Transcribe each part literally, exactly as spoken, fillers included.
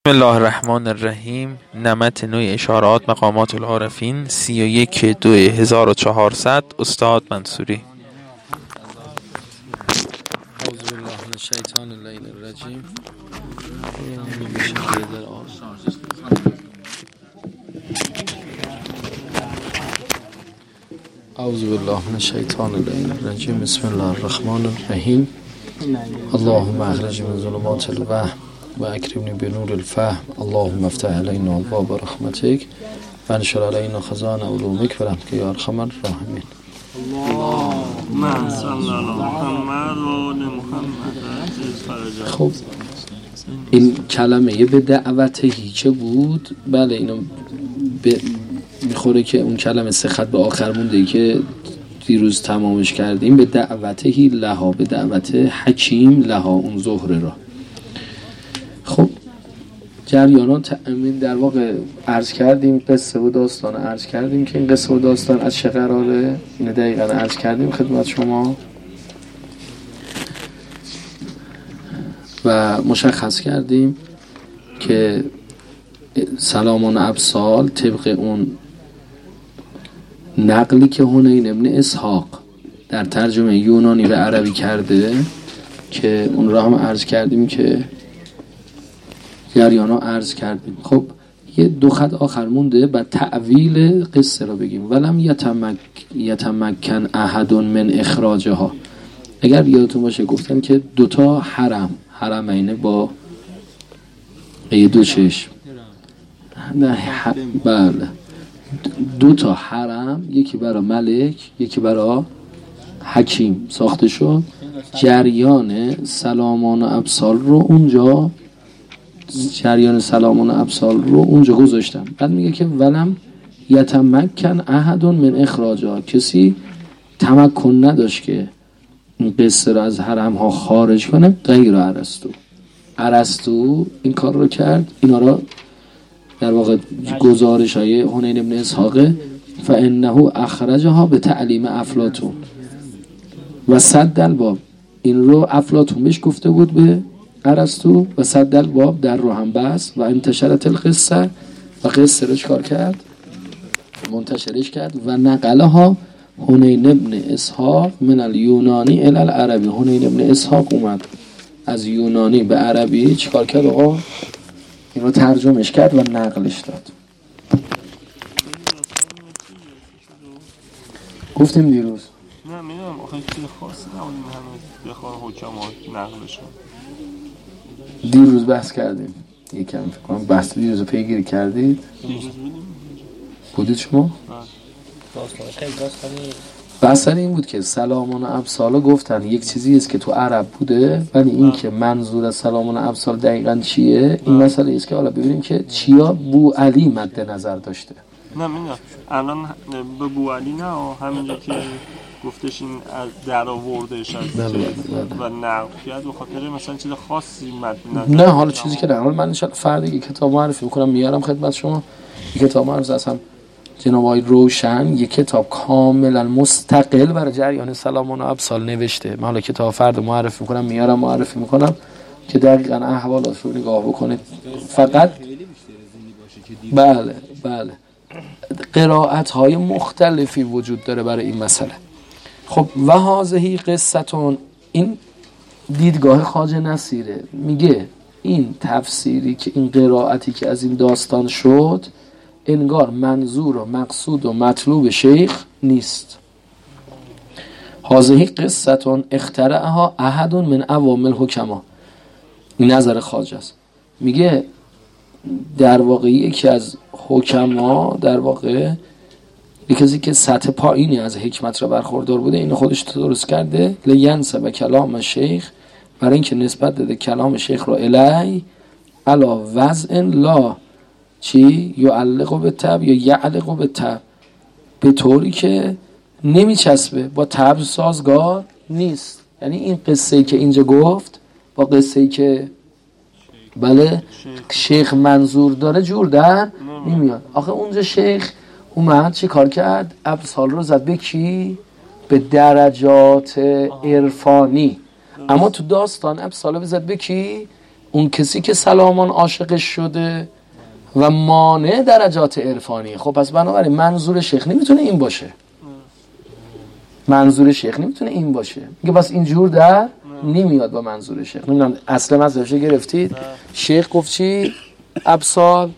بسم الله الرحمن الرحیم. نمط نوع اشارات مقامات العارفین سی و یک دو هزار و چهارصد. استاد منصوری. اعوذ بالله من الشیطان اللعین الرجیم. اعوذ بالله من الشیطان اللعین الرجیم. بسم الله الرحمن الرحیم. اللهم اخرج من ظلمات الوهم و اکرمنی بنور الفهم. اللهم افتح علینا ابواب رحمتک و انشر علینا خزائن علومک برحمتک یا ارحم الراحمین. اللهم صل علی محمد و آل محمد. خب این کلمه به دعوت هیچه بود. بله اینو به میخوره که اون کلمه سه خط به آخر مونده که دیروز تمامش کردیم. به دعوتهی لها، به دعوت حکیم لها، اون زهره را. خب جریانات در واقع عرض کردیم، قصه و داستان عرض کردیم که این قصه و داستان از چه قراره، این دقیقا عرض کردیم خدمت شما و مشخص کردیم که سلامان ابسال طبق اون نقلی که حنین ابن اسحاق در ترجمه یونانی به عربی کرده که اون را هم عرض کردیم که جریانا عرض کردیم. خب یه دو خط آخر مونده بعد تعویل قصه را بگیم. ولم یتمک یتمکن احد من اخراجها. اگر یادتون باشه گفتن که دوتا حرم حرمینه با یه دو چشم نه ح... بله دو تا حرم، یکی برای ملک یکی برای حکیم ساخته شد. جریان سلامان ابسال رو اونجا جریان سلامان ابسال رو اونجا گذاشتم. بعد میگه که ولم یتمکن احد من اخراجها، کسی تمکن نداشت که این قصه رو از حرم ها خارج کنه غیر ارسطو. ارسطو این کار رو کرد. اینا رو در واقع گزارش های حنین ابن اسحاق فانه اخرجها به تعلیم افلاطون و صد الباب. این رو افلاطون بهش گفته بود به ارسطو و صد الباب در رو هم بس و انتشرت القصه و قصه رو چکار کرد؟ منتشرش کرد و نقلها حنین ابن اسحاق من الیونانی الی العربی. حنین ابن اسحاق اومد از یونانی به عربی چکار کرد آقا؟ این رو ترجمهش کرد و نقلش داد. گفتیم دیروز نه میدونم آخه چیز خاصی نبودیم همه بخواه حکمات نقلشون. دیروز بحث کردیم یکم فکر کنم بحث دیروز پیگیری کردید. بودید شما؟ بحث این بود که سلامان ابسال گفتن یک چیزی است که تو عرب بوده ولی این که منظور از سلامان ابسال دقیقاً چیه این مسئله است که حالا ببینیم که چیا بو علی مد نظر داشته. نه میدونم الان به بو علی نه همینجا که گفتش این از در آوردش از و نقل کرد و خاطر مثلا چیز خاصی مد نظر. نه حالا چیزی که در حال من انشاءالله فردی کتاب معرفی میکنم میارم خدمت شما. یک کتاب معرفی اصلا جناب آقای روشن یک کتاب کاملا مستقل برای جریان سلامان ابسال نوشته. من حالا کتاب فرد معرفی میکنم میارم معرفی میکنم که دقیقاً احوالات رو نگاه بکنید. فقط بله بله قرائت های مختلفی وجود داره برای این مسئله. خب و هذه قصتون، این دیدگاه خواجه نصیره. میگه این تفسیری که این قرائتی که از این داستان شد انگار منظور و مقصود و مطلوب شیخ نیست. هذه قصتون اخترعها احد من عوام الحکما. این نظر خواجه است. میگه در واقع یکی از حکما در واقع یکی که سطح پایینی از حکمت را برخوردار بوده اینو خودش درست کرده لینسب کلام شیخ، برای اینکه نسبت داده کلام شیخ رو الی علا وضع لا چی یعلق به تب یا یعلق به تب، به طوری که نمیچسبه با تب سازگار نیست. یعنی این قصه‌ای که اینجا گفت با قصه‌ای که بله شیخ منظور داره جور در نمیاد. آخه اونجا شیخ اومد چی کار کرد؟ ابسال رو زد به کی؟ به درجات عرفانی. اما تو داستان ابسال رو زد به کی؟ اون کسی که سلامان عاشقش شده و مانع درجات عرفانی. خب پس بنابراین منظور شیخ نمیتونه این باشه، منظور شیخ نمیتونه این باشه. میگه بس اینجور در نمیاد با منظور شیخ. نمیدونم اصلا مذهبش گرفتید. شیخ گفت چی؟ ابسال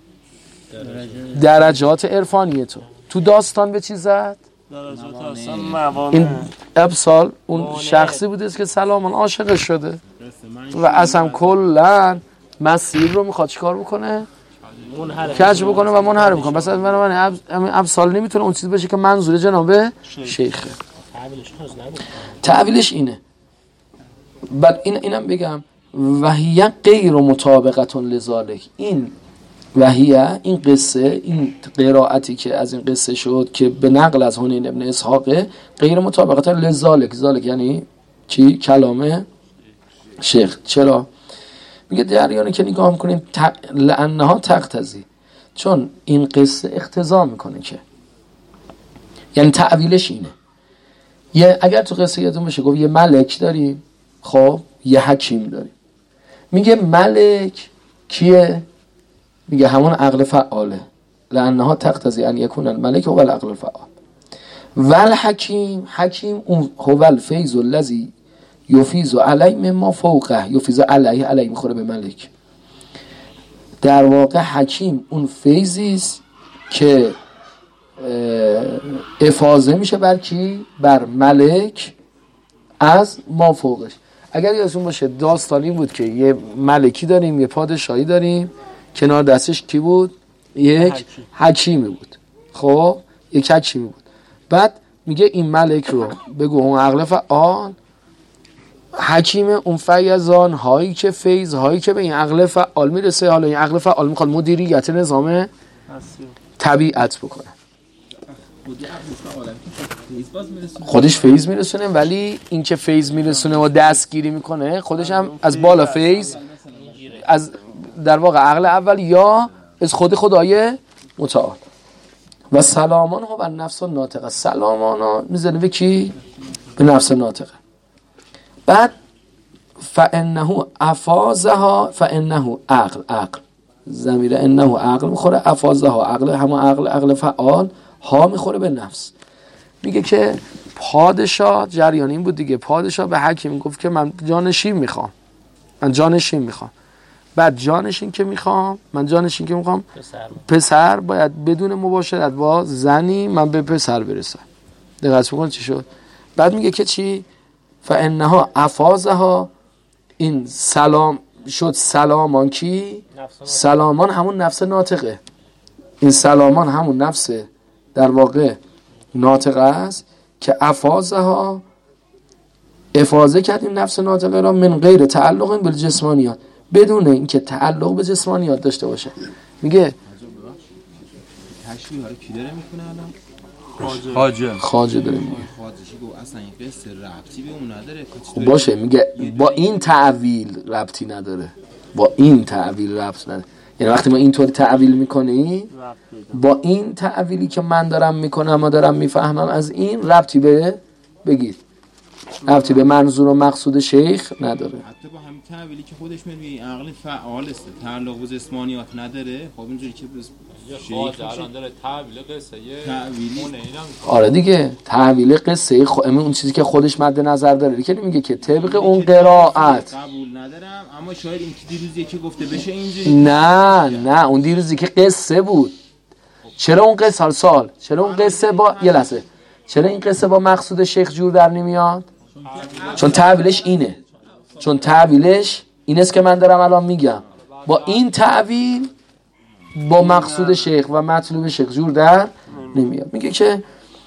درجات عرفانی تو تو داستان به چی زد؟ درجات اصلا موانع. این ابسال اون شخصی بوده که سلامان عاشق شده و اصلا کلن مسیر رو میخواد چیکار بکنه؟ کج بکنه و منحرف بکنه. بس من من ابسال نمیتونه اون چیز باشه که منظور جناب شیخه. تعویلش اینه. بعد این اینم بگم وحیه غیر مطابقتون لذالک. این وحیه این قصه، این قرائتی که از این قصه شد که به نقل از حنین ابن اسحاق غیر مطابقتون لذالک. ذالک یعنی چی؟ کلام شیخ. چرا؟ میگه جریانی که نگاه میکنیم ت... لانها تقتضی، چون این قصه اقتضا میکنه که، یعنی تعویلش اینه. یه اگر تو قصه یادتون باشه گفت یه ملک داریم، خب یه حکیم داریم. میگه ملک کیه؟ میگه همون عقل فعاله. لانها تقتضی ان یکون الملک هو العقل الفعال. ول حکیم، حکیم اون هو الفیض الذی یفیض علی مما فوقه. یفیض علی، علی میخوره به ملک. در واقع حکیم اون فیضی است که افاضه میشه بر کی؟ بر ملک از ما فوقش. اگر یادتون باشه داستانی بود که یه ملکی داریم، یه پادشاهی داریم، کنار دستش کی بود؟ یک حکیم. حکیمی بود. خب یک حکیمی بود. بعد میگه این ملک رو بگو اون عقل فعال، حکیم اون فیضان هایی که فیض هایی که به این عقل فعال میرسه. حالا این عقل فعال میخواد مدیریت نظام طبیعت بکنه. خودش فیض میرسونه، ولی این که فیض میرسونه و دستگیری میکنه خودش هم از بالا فیض، از در واقع عقل اول یا از خود خدای متعال. و سلامان ها بر نفس ناطقه. سلامان ها میزنه به کی؟ به نفس ناطقه. بعد فانه افاضها، فانه عقل، عقل ضمیر انه عقل میخوره، افاضها عقل، همون عقل عقل فعال، ها میخوره به نفس. میگه که پادشاه، جریان این بود دیگه، پادشاه به حکیم گفت که من جانشین میخوام، من جانشین میخوام. بعد جانشین که میخوام، من جانشین که میخوام پسر, پسر باید بدون مباشرت با زنی من به پسر برسم. دقت بکن چی شد. بعد میگه که چی؟ فانها افاضها، این سلام شد سلامان کی؟ سلامان همون نفس ناطقه. این سلامان همون نفس در واقع ناطقه است که افاضها افاضه کرد این نفس ناطقه را من غیر تعلق بالجسمانیات، بدون اینکه تعلق به جسمانیات داشته باشه. میگه تشریح ها رو کی داره میکنه الان؟ خواجه خواجه داره میگه. خواجه‌شی گفت اصلا این قصه ربطی به اون نداره. خب باشه، میگه با این تعویل ربطی نداره، با این تعویل ربط نداره. یعنی وقتی ما اینطوری تعویل میکنیم، با این تعویلی که من دارم میکنم ما دارم میفهمم از این ربطی به بگید ربطی به منظور و مقصود شیخ نداره. حتی با همین تعویلی که خودش میگه عقل فعال است، تعلق به جسمانیات نداره. خب اینجوری که شیخ الان داره تعویل قصه تعویلی. آره دیگه، تعویل قصه خب اون چیزی که خودش مد نظر داره که میگه که طبق اون قرائت قبول ندارم، اما شاید این که دیروزی که گفته بشه اینجوری. نه نه اون دیروزی که قصه بود. چرا اون قصه سال چرا اون قصه با یه لحظه چرا این قصه با مقصود شیخ جور در نمیاد؟ چون تعویلش اینه، چون تعویلش این است که من دارم الان میگم. با این تعویل با مقصود شیخ و مطلوب شیخ جور در نمیاد. میگه که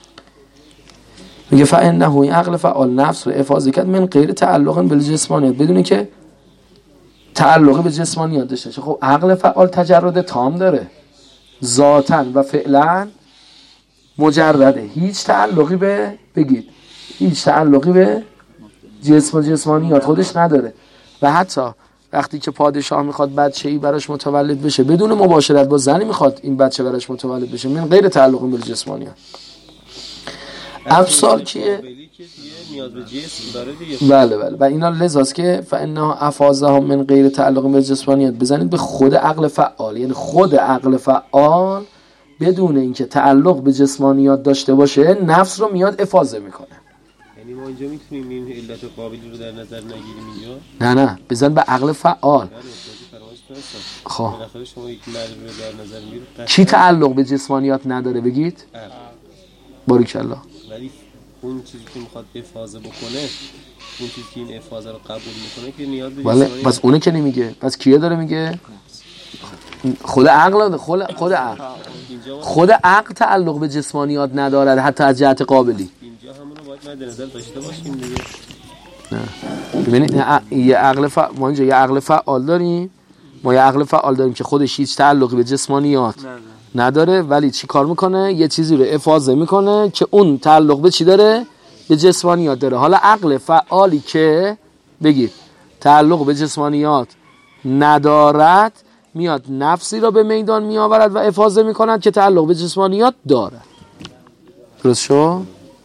میگه فانه این عقل فعال نفس رو افاضه کرد من غیر تعلق بالجسمانیات، بدون که تعلقی به جسمانیات داشته باشه. خب عقل فعال تجرد تام داره، ذاتاً و فعلاً مجرده، هیچ تعلقی به بگید هیچ تعلقی به جسم و جسمانیات خودش نداره. و حتی وقتی که پادشاه میخواد بچه‌ای براش متولد بشه بدون مباشرت با زنی میخواد این بچه براش متولد بشه من غیر تعلق به جسمانیات. ابصال کیه؟ نیاز به جسم داره دیگه. بله بله و اینا لذاست که فإنها افاضهم من غیر تعلق به جسمانیات، بزنید به خود عقل فعال، یعنی خود عقل فعال بدون اینکه تعلق به جسمانیات داشته باشه نفس رو میاد افاضه میکنه. یعنی ما اینجا میتونیم این علت قابلی رو در نظر نگیریم اینجا؟ نه نه بزن به عقل فعال. خب بالاخره شما یک مرد رو در نظر میگیرید چی تعلق به جسمانیات نداره بگید؟ باریکالله. ولی اون چیزی که میخواد افاضه بکنه، اون چیزی که این افاضه رو قبول میکنه که نیاز به جسمانیات، پس اونه که نمیگه، پس کیه داره میگه؟ خود عقل خود خود عقل خود عقل تعلق به جسمانیات ندارد حتی از جهت قابلی. اینجا همون رو باید مد نظر داشته باشیم دیگه. نه ببینید یه عقل ف... ما اینجا یه عقل فعال داریم، ما یه عقل فعال داریم که خودش هیچ تعلقی به جسمانیات نداره ولی چی کار میکنه؟ یه چیزی رو افاضه میکنه که اون تعلق به چی داره؟ به جسمانیات داره. حالا عقل فعالی که بگید تعلق به جسمانیات ندارد میاد نفسی را به میدان میآورد و افاضه میکند که تعلق به جسمانیات دارد. درست شو؟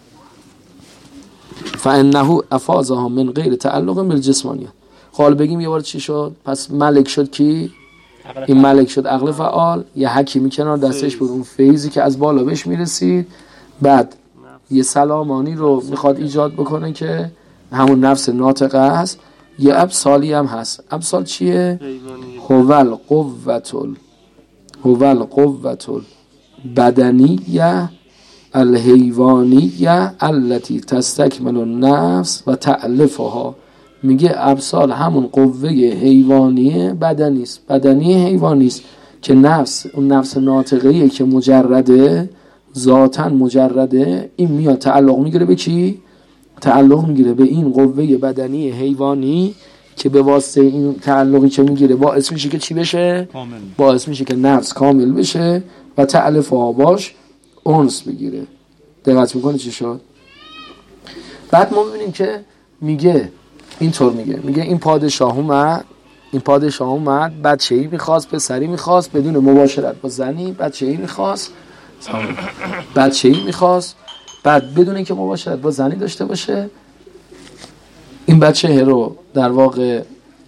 فانه افاضها من غیر تعلق بالجسمانیات. حالا بگیم یه بار چی شد؟ پس ملک شد کی؟ این ملک شد عقل فعال، یه حکیمی کنار دستش بود، اون فیضی که از بالا بهش میرسید، بعد یه سلامانی رو میخواد ایجاد بکنه که همون نفس ناطقه است. یه ابصالی هم هست. ابصال چیه؟ هوال قوتل هوال قوتل بدنیه الحیوانیه التي تستکمل النفس و تألفها. میگه ابصال همون قوه حیوانی بدنی است، بدنی حیوانی است که نفس، اون نفس ناطقه‌ایه که مجرده، ذاتاً مجرده، این میاد تعلق میگیره به کی؟ تعلق میگیره به این قوه بدنی حیوانی که به واسطه این تعلقی که میگیره باعث میشه که چی بشه؟ کامل. باعث میشه که نفس کامل بشه و تألف آباش اونس بگیره. دقت میکنه چی شد؟ بعد ما ببینیم که میگه اینطور میگه میگه این پادشاه اومد این پادشاه اومد بچه‌ای میخواست، پسری میخواست، بدون مباشرت با زنی بچه‌ای میخواست بچه‌ای میخواست بعد بدون اینکه مباشرت با زنی داشته باشه این بچه رو در واقع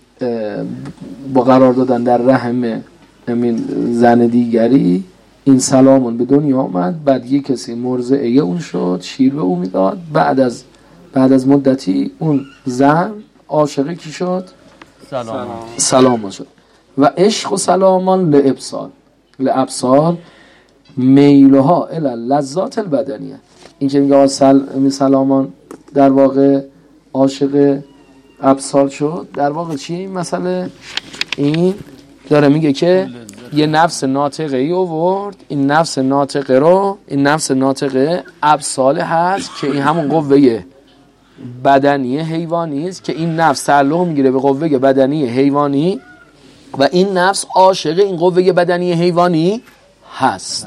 با قرار دادن در رحم همین زن دیگری. این سلامون به دنیا آمد، بعد یک کسی مرضعه اون شد، شیر به اون میداد، بعد از بعد از مدتی اون زن عاشق کی شد؟ سلام سلامان شد. و عشق و سلامان لابصال لابصال میلها الی لذات البدنیه. این که میگه سل... سلامان در واقع عاشق ابصال شد، در واقع چیه این مسئله؟ این داره میگه که یه نفس ناطقه ای آورد، این نفس ناطقه رو این نفس ناطقه ابصال هست که این همون قوه بدنی حیوانی است که این نفس تعلق میگیره به قوه بدنی حیوانی و این نفس عاشق این قوه بدنی حیوانی هست.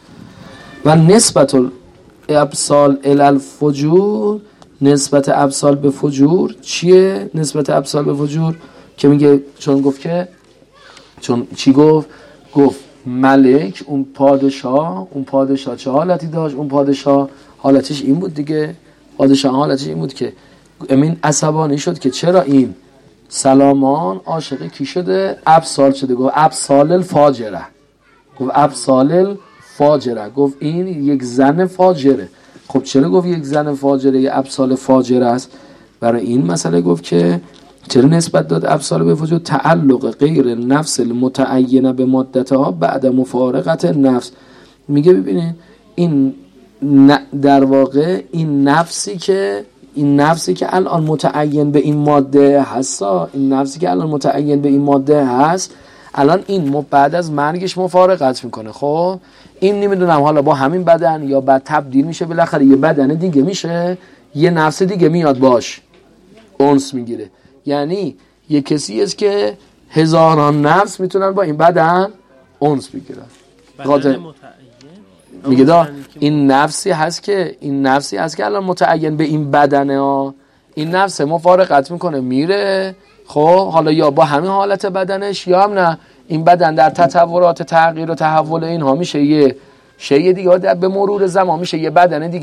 و نسبت الابصال الی الفجور، نسبت ابصال به فجور چیه؟ نسبت ابصال به فجور که میگه چون گفت که چون چی گفت؟ گفت ملک اون پادشاه اون پادشاه چه حالتی داشت؟ اون پادشاه حالتش این بود دیگه، پادشاه حالتش این بود که امین عصبانی شد که چرا این سلامان عاشق کی شده؟ ابصال شده. گفت ابصال الفاجره، گفت ابصال الفاجره، گفت این یک زن فاجره. خب چرا گفت یک زن فاجره یه ابصال فاجره است؟ برای این مسئله گفت که چرا نسبت داد ابصال به فجور؟ تعلق غیر نفس المتعینه به مدتها بعد مفارقت نفس. میگه ببینید این در واقع این نفسی که این نفسی که الان متعین به این ماده هست، این نفسی که الان متعین به این ماده هست الان این بعد از مرگش مفارقت میکنه. خب این نمیدونم حالا با همین بدن یا بعد تبدیل میشه، بالاخره یه بدن دیگه میشه، یه نفس دیگه میاد باش اونس میگیره. یعنی یه کسی است که هزاران نفس میتونن با این بدن اونس بگیرن. بدن متعین میگه دا این نفسی هست که این نفسی هست که الان متعین به این بدنه ها، این نفس مفارقت میکنه میره. خب حالا یا با همین حالت بدنش یا هم نه، این بدن در تطورات تغییر و تحول اینها میشه یه شیء دیگه، به مرور زمان میشه یه بدن دیگه،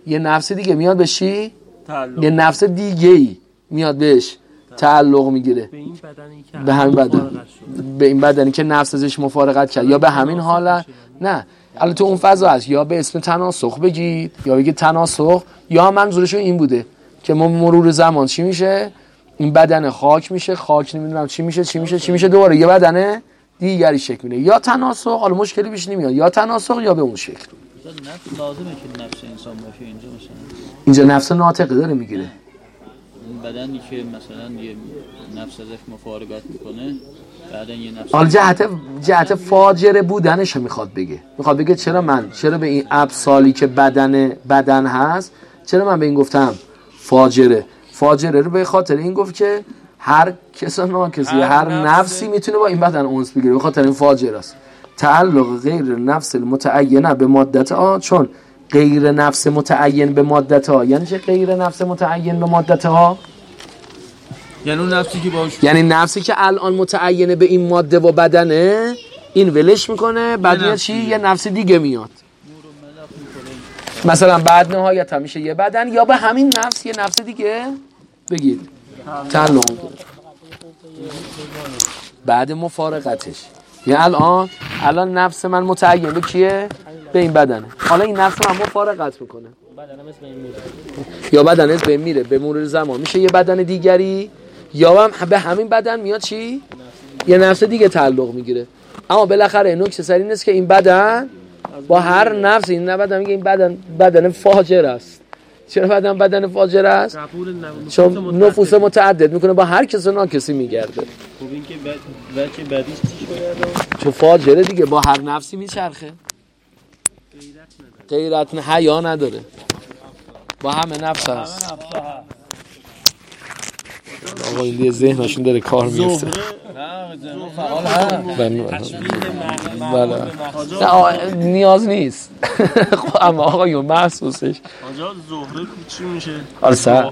یه نفس دیگه میاد بشی تعلق. یه نفس دیگه ای میاد بهش تعلق میگیره به این بدنی که به همین بدن به این بدنی که نفس ازش مفارقت کرد یا به همین حالت نه الان تو اون فضا هست یا به اسم تناسخ بگید یا بگید تناسخ یا منظورشون این بوده که ما مرور زمان چی میشه این بدن خاک میشه خاک نمیدونم چی میشه چی میشه چی میشه دوباره یه بدنه دیگری شکل میده یا تناسخ حالا مشکلی بیش نمیاد یا تناسخ یا به اون شکل نفس لازمه که نفس انسان باشه اینجا مثلا اینجا نفس ناطقه داره میگیره اون بدنی که مثلا یه نفس ازش مفارقت میکنه بعدن یه نفس حالا جهت جهت فاجره بودنش میخواد بگه میخواد بگه چرا من چرا به این ابسالی که بدن بدن هست چرا من به این گفتم فاجره فاجره رو به خاطر این گفت که هر کس ناکسی هر, هر نفسی میتونه با این بدن اونس بگیره به خاطر این فاجره است تعلق غیر نفس المتعینه به مادت ها چون غیر نفس متعین به مادت ها یعنی چه غیر نفس متعین به مادت ها یعنی اون نفسی که باش یعنی نفسی که الان متعینه به این ماده و بدنه این ولش میکنه بعد میاد چی یه نفس دیگه میاد مثلا بعد نهایت میشه یه بدن یا به همین نفس یه نفس دیگه بگید تعلق بعد مفارقتش یعنی الان الان نفس من متعین به کیه به این بدنه حالا این نفس من مفارقت میکنه یا بدن از بین میره به مرور زمان میشه یه بدن دیگری یا هم به همین بدن میاد چی یه نفس دیگه تعلق میگیره اما بالاخره نکته سر این است که این بدن با هر نفس این نه بدن میگه این بدن بدن فاجر است چرا بدن بدن فاجر است چون نفوس متعدد میکنه با هر کس و ناکسی میگرده خوب این که بچه بعدیش چی شده چون فاجره دیگه با هر نفسی میچرخه غیرت نه حیا نداره با همه نفس هست آقا این دیگه ذهنشون داره کار میفته بله نیاز نیست اما آقا یون محسوسش آجا زهره چی میشه؟ آره سب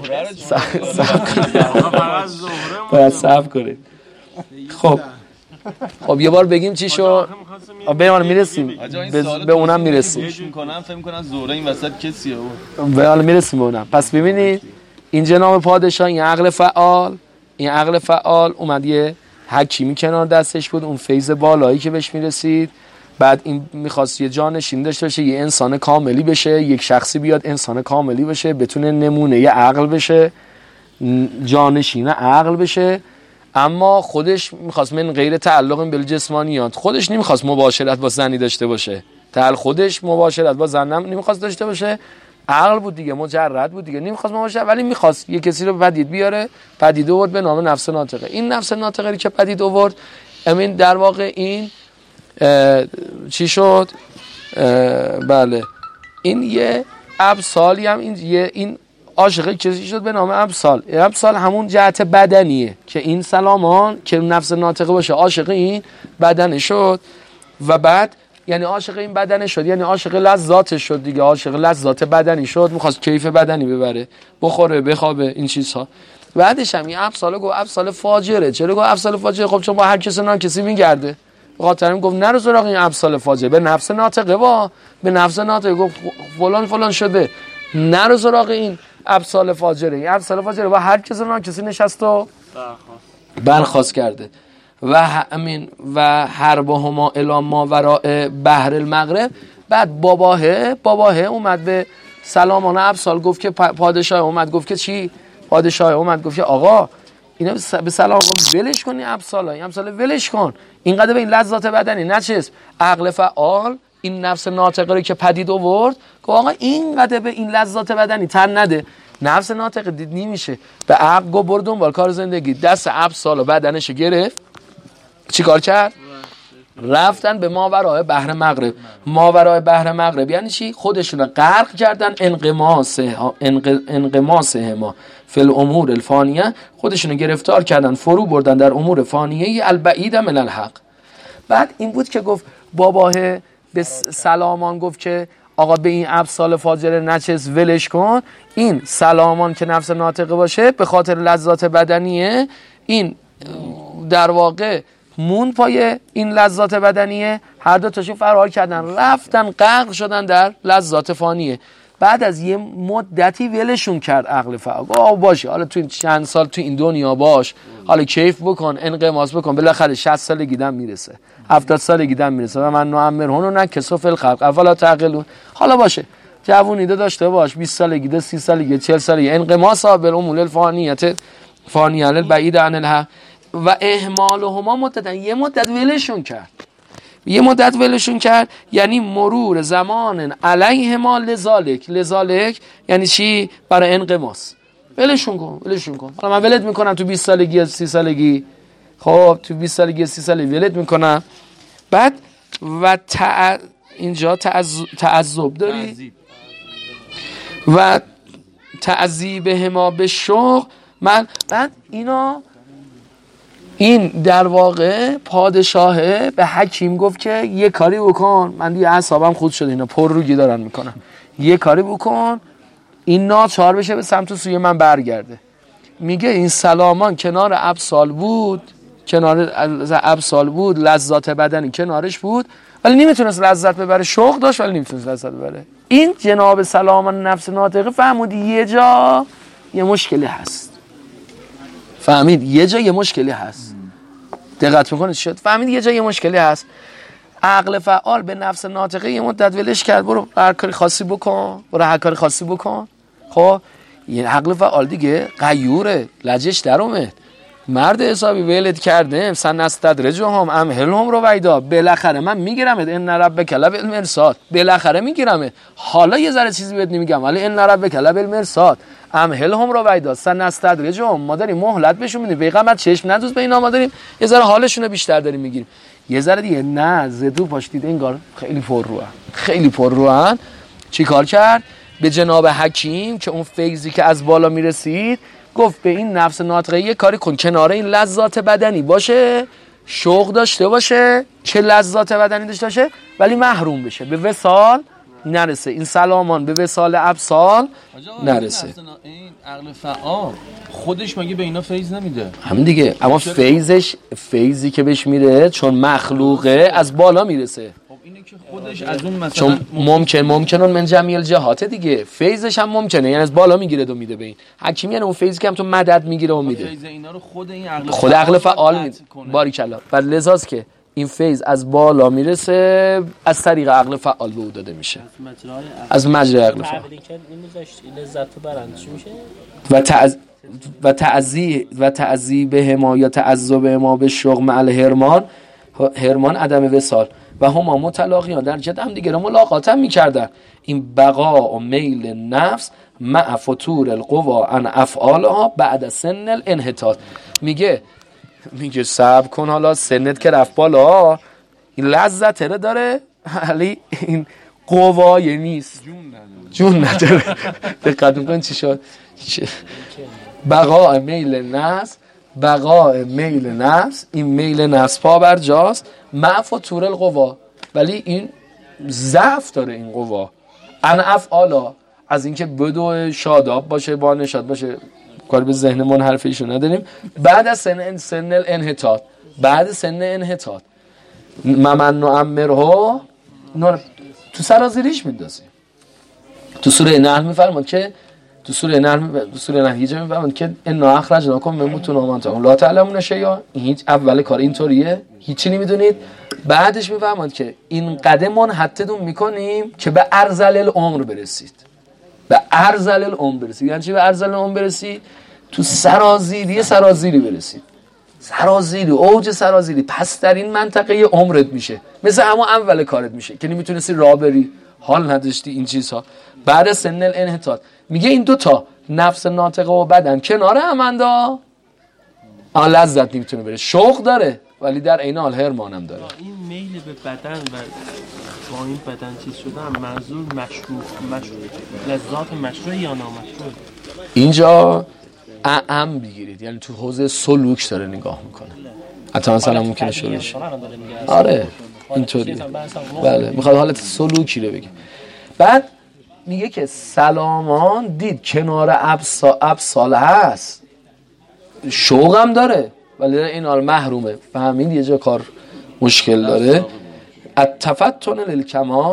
باید سب کنید خب خب یه بار بگیم چی شو به اون میرسیم به اونم میرسیم میکنم فکر میکنم زهره این وسط کسیه اون به اون میرسیم به اونم پس ببینید این جناب پادشاه این عقل فعال این عقل فعال اومد یه حکیمی کنار دستش بود اون فیض بالایی که بهش میرسید بعد این میخواست یه جانشین داشته باشه یه انسان کاملی بشه یک شخصی بیاد انسان کاملی بشه بتونه نمونه یه عقل بشه جانشین عقل بشه اما خودش میخواست من غیر تعلق بالجسمانیات خودش نمیخواست مباشرت با زنی داشته باشه تعال خودش مباشرت با زن نمیخواست داشته باشه عقل بود دیگه مجرد بود دیگه نمیخواست مباشرت ولی میخواست یه کسی رو پدید بیاره پدید آورد به نام نفس ناطقه این نفس ناطقه که پدید آورد امین در واقع این چی شد بله این یه ابسالی هم این یه این عاشق کسی شد به نام ابسال ابسال همون جهت بدنیه که این سلامان که نفس ناطقه باشه عاشق این بدن شد و بعد یعنی عاشق این بدن شد یعنی عاشق لذات شد دیگه عاشق لذات بدنی شد میخواست کیف بدنی ببره بخوره بخوابه این چیزها بعدش هم این ابسال گفت ابسال فاجره چرا گفت ابسال فاجره خب چون با هر کس نه کسی میگرده خاطرم گفت نرو سراغ این ابسال فاجره به نفس ناطقه با به نفس ناطقه گفت فلان فلان شده نرو سراغ این ابسال فاجره این ابسال فاجره با هر کس نه کسی نشست و برخاست کرده و همین و حربهما الی ما وراء بحر المغرب بعد باباه باباه اومد به سلامان ابسال گفت که پادشاه اومد گفت که چی پادشاه اومد گفت که آقا اینا به سلام آقا ولش کن این ابسال این ابسال ولش کن اینقدر به این لذات بدنی نچسب عقل فعال این نفس ناطقه رو که پدید آورد گفت آقا اینقدر به این لذات بدنی تن نده نفس ناطقه دید نمیشه به عقل گفت برو دنبال کار زندگی دست ابسال و بدنش گرفت چی کار کرد؟ رفتن به ماورای بحر مغرب ماورای بحر مغرب یعنی چی؟ خودشون رو غرق کردن انغماسه انغماسه ما فی الامور الفانیه خودشون رو گرفتار کردن فرو بردن در امور فانیه البعید من الحق بعد این بود که گفت باباه به سلامان گفت که آقا به این ابسال فاجره نچس ولش کن این سلامان که نفس ناطقه باشه به خاطر لذات بدنیه این در واقع مون پای این لذات بدنیه هر دو تاشون فرار کردن رفتن غرق شدن در لذات فانیه بعد از یه مدتی ولشون کرد عقل فعال. آه باشه حالا تو چند سال تو این دنیا باش، حالا کیف بکن، انقماس بکن، بالاخره شصت سالگی دم میرسه، هفتاد سالگی دم میرسه و من نعمرهن و نکسو فی الخلق افلا تعقلون. حالا باشه جوونی داشته باش، بیست سالگی ده، سی سالگی، چهل سالگی، انقماس بالامور الفانیت فانیه البعید عن الحق و اهمالهما مدت، یه مدت ولشون کرد، یه مدت ولشون کرد یعنی مرور زمان علیه ما لذالک. لذالک یعنی چی؟ برای انقماس. ولشون کن ولشون کن حالا من ولت میکنم تو بیست سالگی سی سالگی، خب تو بیست سالگی سی سالگی ولت میکنم. بعد و تع... اینجا تعذب داری و تعذیبه ما به شوق. من بعد اینا این در واقع پادشاهه به حکیم گفت که یه کاری بکن، من دیگه اعصابم خود شده اینا پر روگی دارن میکنن، یه کاری بکن این ناچار بشه به سمت سوی من برگرده. میگه این سلامان کنار ابسال بود، کنار ابسال بود، لذات بدنی کنارش بود ولی نمیتونست لذت ببره، شوق داشت ولی نمیتونست لذت ببره. این جناب سلامان نفس ناطقه فهمودی یه جا یه مشکلی هست، فهمید یه جا یه مشکلی هست، دقت میکنید شد فهمید یه جا یه مشکلی هست. عقل فعال به نفس ناطقه یه مدت ولش کرد، برو هر کاری خاصی بکن، برو هر کاری خاصی بکن. خب این عقل فعال دیگه غیوره، لجش در اومد، مرد حسابی ولد کردم سن استدرجهم امهلهم رو ویدا، بالاخره من میگیرمت، ان ربک لبالمرصاد، بالاخره میگیرمت. حالا یه ذره چیزی بهت نمیگم ولی ان ربک لبالمرصاد امهلهم رو ویدا، سن استدرجهم، ما داریم مهلت بهشون میدیم، بیغمت چشم ندوز به اینا، ما داریم یه ذره حالشون رو بیشتر داریم میگیریم. یه ذره دیگه نه زدو پاش دیده انگار خیلی پر روان، خیلی پر روان. چی کار کرد؟ به جناب حکیم که اون فیضی که از بالا میرسید گفت به این نفس ناطقه یه کاری کن کناره این لذات بدنی باشه، شوق داشته باشه، چه لذات بدنی داشته باشه ولی محروم بشه، به وصال نرسه. این سلامان به وصال ابسال نرسه. این عقل فعال خودش مگه به اینا فیض نمیده؟ همین دیگه، اما فیضش فیضی که بهش میره چون مخلوقه از بالا میرسه. اینه که خودش از اون مثلا چون ممکن ممکنون من جمیل جهات دیگه، فیضش هم ممکنه یعنی از بالا میگیره و میده به این حکیم، یعنی اون فیضی که هم تو مدد میگیره و میده. فیض اینا رو خود این عقل خود عقل فعال میده. باریکلا. بعد لذاست که این فیض از بالا میرسه از طریق عقل فعال به او داده میشه، از مجرای عقل فعال. لذت برنده میشه و تعز و تعذی و تعذیبه ما یا تعذب ما به شوق مع الهرمان، هرمان عدم وصال و هما متلاقیان در جد هم دیگه رو ملاقات هم میکردن. این بقا و میل نفس مع فتور القوا عن افعالها بعد سن الانحطاط. میگه میگه صبر کن، حالا سنت که رفت بالا این لذت رو داره ولی این قوای نیست، جون نداره. دقت میکن چی شد؟ بقا میل نفس، بقا میل نفس، این میل نفس پا بر جاست، مع فتور القوا، ولی این ضعف داره این قوا ان افعالا، از اینکه بدو شاداب باشه با نشاط باشه کاری به ذهن منحرف ایشون نداریم. بعد از سن سن الانحطاط، بعد سن انحطاط ممن نعمرها تو سرازیریش میندازه. تو سوره نحل میفرماد که تو سوره نحل تو سوره نحل یه جا میفرماد که انا اخرجناکم من بطون امهاتکم لا تعلمون شیئا، این هیچ اول کار اینطوریه، هیچی نمیدونید. بعدش میفرماد که این قدمون حتتون میکنیم که به ارذل العمر برسید، به ارذل العمر برسید. یعنی چی به ارذل العمر برسید؟ تو سرازیری سرازیری برسید، سرازیری اوج سرازیری پس در این منطقه عمرت میشه، مثل همون اول کارت میشه که نمیتونستی راه بری، حال نداشتی این چیزها. بعد سن الانحطاط میگه این دو تا نفس ناطقه و بدن کنار همندا، آن لذت نمیتونه بره، شوق داره ولی در عین حال هرمان هم داره. این میل به بدن و با این بدن چیز شدن منظور مشروع مشروع لذات مشروع یا نامشروع؟ اینجا اعم بگیرید، یعنی تو حوزه سلوک داره نگاه میکنه. حتی مثلا ممکنه شروعش آره اینطوریه، بله میخواد حالت سلوکی رو بگه. بعد میگه که سلامان دید کنار ابسا ابسال هست، شوقم داره ولی این حال محرومه. فهمید یه جا کار مشکل داره. التفتن للکمال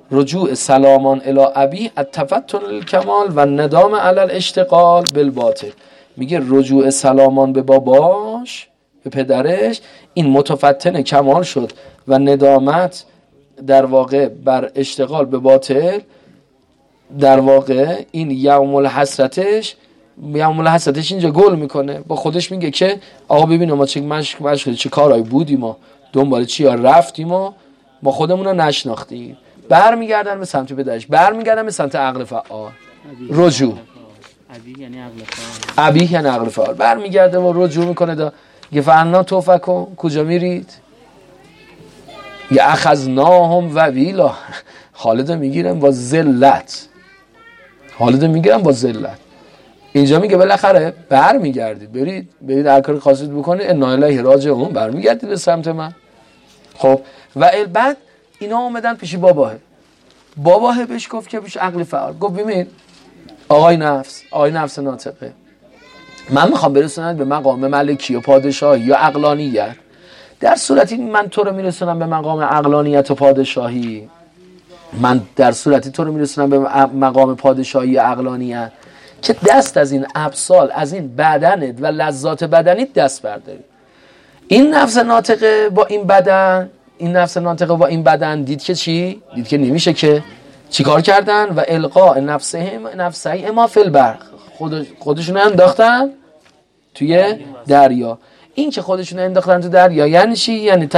رجوع سلامان الی ابی التفتن للکمال و ندام علی الاشتغال بالباطل. میگه رجوع سلامان به باباش، به پدرش، این متفتن کمال شد و ندامت در واقع بر اشتغال به باطل، در واقع این یوم الحسرتش یوم الحسرتش اینجا گل میکنه، با خودش میگه که آقا ببین ما چه مشک مشک چه کارایی بودیم، ما دنبال چی ها رفتیم و ما خودمون رو نشناختیم. برمیگردن به سمت پدرش، برمیگردن به سمت عقل فعال. رجوع ابی یعنی عقل فعال، ابی یعنی عقل فعال برمیگرده و رجوع میکنه. دا یه فعلنا توفکو، کجا میرید؟ یه اخذناهم و ویلا، خالد میگیرن با ذلت، خالد میگیرن با ذلت. اینجا میگه بالاخره برمیگردید، برید برید هر کاری خواستید بکنید، انا الیه راجعون، برمیگردید به سمت من. خب و بعد اینا اومدن پیشی باباه. باباه بهش گفت که پیش عقل فعال، گفت ببین آقای نفس، آقای نفس ناطقه، من میخوام برسونم به مقام ملکی و پادشاهی یا عقلانیت. در صورتی من تو رو میرسونم به مقام عقلانیت و پادشاهی، من در صورتی تو رو میرسونم به مقام پادشاهی و عقلانیت که دست از این ابصال، از این بدنت و لذات بدنیت دست برداری. این نفس ناطقه با این بدن، این نفس ناطقه با این بدن دید که چی؟ دید که نمیشه، که چیکار کردن؟ و القاء نفسهم نفسه ما فی البحر، خود خودشون انداختن توی دریا. این که خودشون انداختن تو دریا یعنی چی؟ یعنی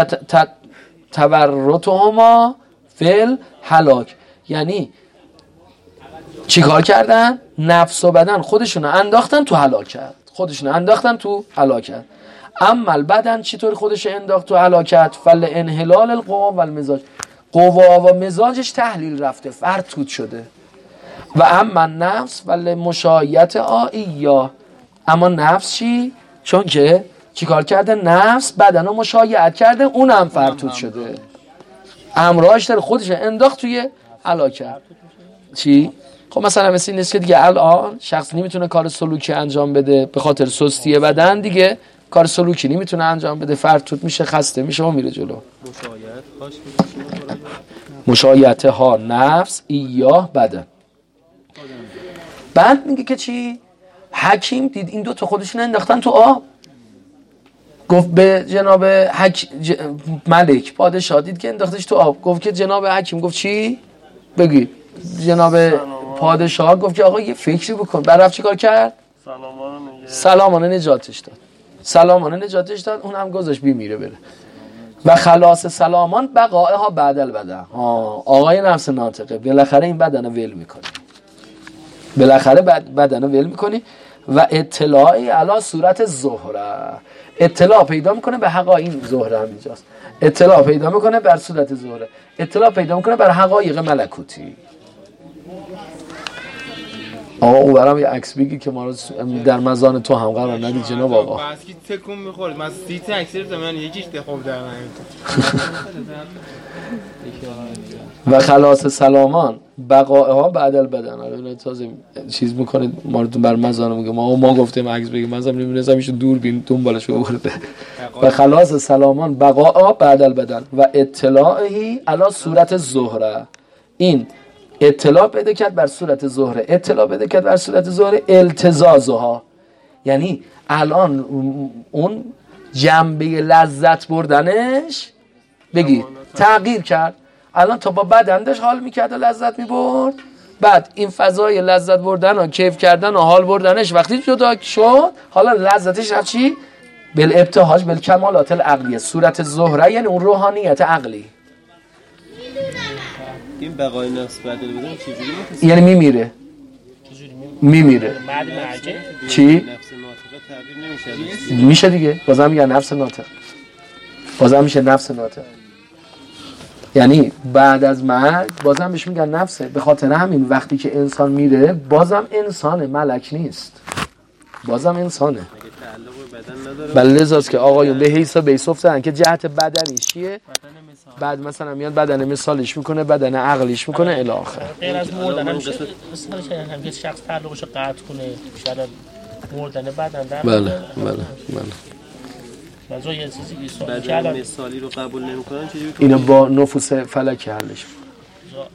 تورطهما فی الهلاک، یعنی چیکار کردن؟ نفس و بدن خودشون انداختن تو هلاکت، خودشون انداختن تو هلاکت. اما البدن چطور خودش انداخت تو هلاکت؟ فل انحلال القوا و المزاج، قوا و مزاجش تحلیل رفته، فرتوت شده. و اما نفس فل مشایعت آئیا، اما نفس چی؟ چون که چیکار کرده؟ نفس بدن رو مشایعت کرده، اون هم فرتوت شده، امراش داره خودش انداخت توی هلاکت. چی؟ خب مثلا مثل این نیست که دیگه الان شخص نمیتونه کار سلوکی انجام بده به خاطر سستی بدن، دیگه کار سلوکی نمیتونه انجام بده، فرتوت میشه، خسته میشه و میره جلو. مشایعت ها نفس ایاه بدن. بعد میگه که چی؟ حکیم دید این دو تا خودشون انداختن تو آب، گفت به جناب حک... ج... ملک پادشاه دید که انداختش تو آب، گفت که جناب حکیم، گفت چی؟ بگی جناب پادشاه گفت که آقا یه فکری بکن. بعد رفت چی کار کرد؟ سلامانه نجاتش داد، سلامانه نجاتش داد، اون هم گذاشت بیمیره بره. و خلاص سلامان بقائها بعد البدن. آقای نفس ناطقه بالاخره این بدن رو ول میکنی، بالاخره بدن رو ول میکنی و اطلاعی علی صورت زهره، اطلاع پیدا میکنه به حقایق. این زهره هم اینجاست، اطلاع پیدا میکنه بر صورت زهره، اطلاع پیدا میکنه بر حقایق ملکوتی. آقا او برام یه عکس بگی که ما رو در مزان تو هم قرار ندید جناب آقا. بس که تکون میخورد، من سیت عکس رو من یکیش خوب در من. و خلاص سلامان بقائها بعد البدن. آره تازه چیز میکنه ما رو بر مزان میگه ما ما گفتیم عکس بگیم، من هم نمیدونم ایشون دور بین دنبالش آورده. و خلاص سلامان بقائها بعد البدن و اطلاعی علی صورت زهره، این اطلاع پیدا کرد بر صورت زهره، اطلاع پیدا کرد بر صورت زهره التزازها، یعنی الان اون جنبه لذت بردنش بگی تغییر کرد. الان تا با بدنش حال میکرد و لذت میبرد، بعد این فضای لذت بردن و کیف کردن و حال بردنش وقتی جدا شد، حالا لذتش رفت چی؟ بالابتهاج بالکمالات العقلیه، صورت زهره یعنی اون روحانیت عقلی. این بقای نفس بعد بدون چجوری متصل؟ یعنی میمیره، میمیره. بعد مرجع چی؟ نفس ناطقه تعبیر نمیشه. میشه دیگه، بازم میگن نفس ناطق، بازم میشه نفس ناطق، یعنی بعد از مرگ بازم بهش میگن نفسه. به خاطر همین وقتی که انسان میره بازم انسانه، ملک نیست، بازم انسانه. بله لذاست که آقایون به حیث بیس افتادن که جهت بدنی چیه، بعد مثلا میاد بدن مثالش میکنه، بدن عقلیش میکنه الی آخر. غیر از مردن هم میشه مثلا هم که شخص تعلقش رو قطع کنه، شاید مردن بدن در بله بله بله مثلا یه چیزی بدن مثالی رو قبول نمیکنن چجوری؟ اینو با نفوس فلکی حلش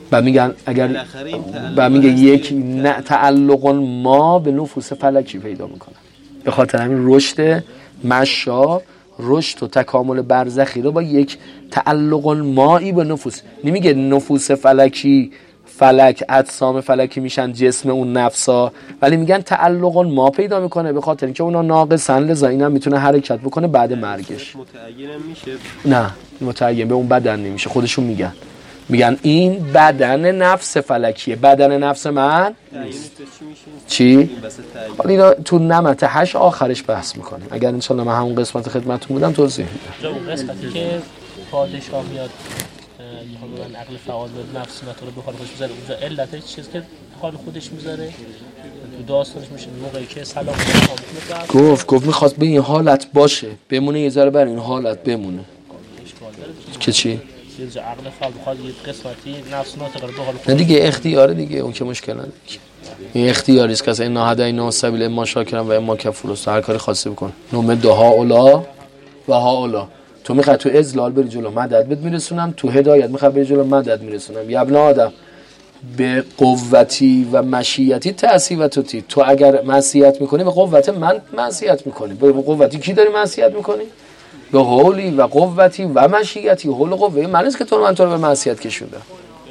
و میگن اگر و میگه یک تعلق ما به نفوس فلکی پیدا میکنه. به خاطر همین رشد مشا، رشد و تکامل برزخی رو با یک تعلق مایی به نفوس، نمیگه نفوس فلکی فلک اجسام فلکی میشن جسم اون نفسا، ولی میگن تعلق ما پیدا میکنه به خاطر اینکه اونا ناقصن، لذا اینم میتونه حرکت بکنه بعد مرگش. متعین میشه؟ نه متعین به اون بدن نمیشه، خودشون میگن میگن این بدن نفس فلکیه، بدن نفس من چی؟ حالا اینا تو نمت هشت آخرش بحث میکنه. اگر انشالله من همون قسمت خدمتتون بودم توضیح میدم. اون قسمتی که پادشاه میاد میخواد عقل فعال به نفس ناتور به حال خودش میذاره، اونجا علتش چیزی که حال خودش میذاره تو داستانش میشه موقعی که سلام گفت گفت میخواست به این حالت باشه بمونه، یه ذره بر این حالت بمونه که چی؟ یه عقل فعال بخواد یه قسمتی نفس ناتور به حال خودش. نه دیگه اختیاره دیگه، اون که مشکل نداره. این اختیاری است که انا هدینا سبیل اما شاکرا و اما کفور است، هر کاری خاصی بکن. نوم دها اولا و ها اولا. تو میخوای تو اذلال بری جلو مدد بهت میرسونم، تو هدایت میخوای بری جلو مدد میرسونم. یا ابن آدم به قوتی و مشیتی تعصیبتی، تو اگر معصیت میکنی به قوت من معصیت میکنی. به قوتی کی داری معصیت میکنی؟ به قولی و قوتی و مشیتی. قول قوه من است که تو من تو رو به معصیت کشوندم.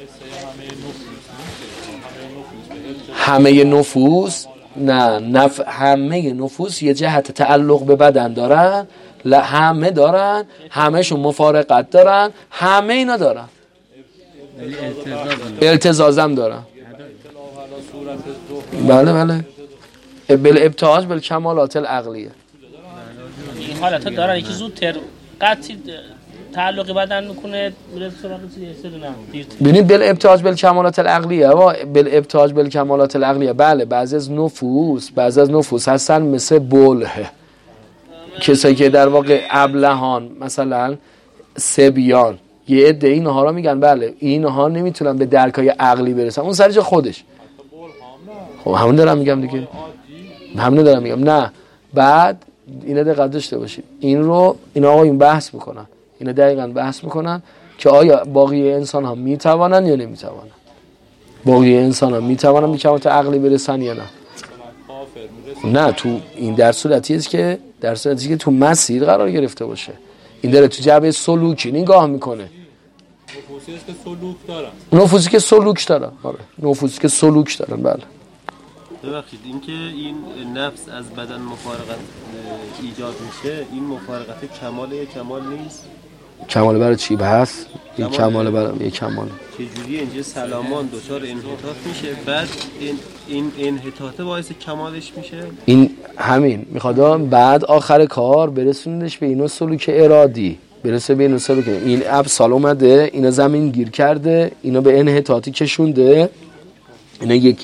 همه نفوس نه نف... همه نفوس یه جهت تعلق به بدن دارن، ل... همه دارن، همهشون مفارقت دارن، همه اینا دارن، التزازم دارن. بله بله بالابتهاج بالکمالات العقلیه. این حالت دارن یکی زودتر قطعی تعلق بدن میکنه میره سراغ چیزی نه ببینید بالابتهاج بالکمالات العقلیه و بالابتهاج بالکمالات العقلیه. بله بعضی از نفوس بعضی از نفوس هستن مثل بله، کسایی که در واقع ابلهان مثلا سبیان، یه عده اینها را میگن بله اینها نمیتونن به درکای عقلی برسن، اون سر جا خودش. خب همون دارم میگم دیگه، همون دارم میگم. نه بعد اینا دقت داشته باشید، این رو اینا آقایون بحث میکنن، اینا دقیقاً بحث میکنن که آیا باقی انسان ها میتوانن یا نمیتوانن، باقی انسان ها میتوانن به کمالات عقلی برسن یا نه. نه تو این در صورتی است که در صورتی که تو مسیر قرار گرفته باشه، این داره تو جبهه سلوکی نگاه میکنه. نفوسی است که سلوک دارن، نفوسی که سلوک دارن. آره نفوسی که سلوک دارن. بله ببخشید این که این نفس از بدن مفارقت ایجاد میشه، این مفارقت کمال یا کمال نیست؟ کمال برای چی بحث؟ این کمال برای یه کمال چجوری اینجا سلامان دچار انحطاط میشه بعد این این انحطاط باعث کمالش میشه؟ این همین میخواد بعد آخر کار برسونیدش به اینو سلوک ارادی، برسه به اینو سلوک این ابسال اومده اینا زمین گیر کرده، اینا به انحطاطی کشونده، اینا یک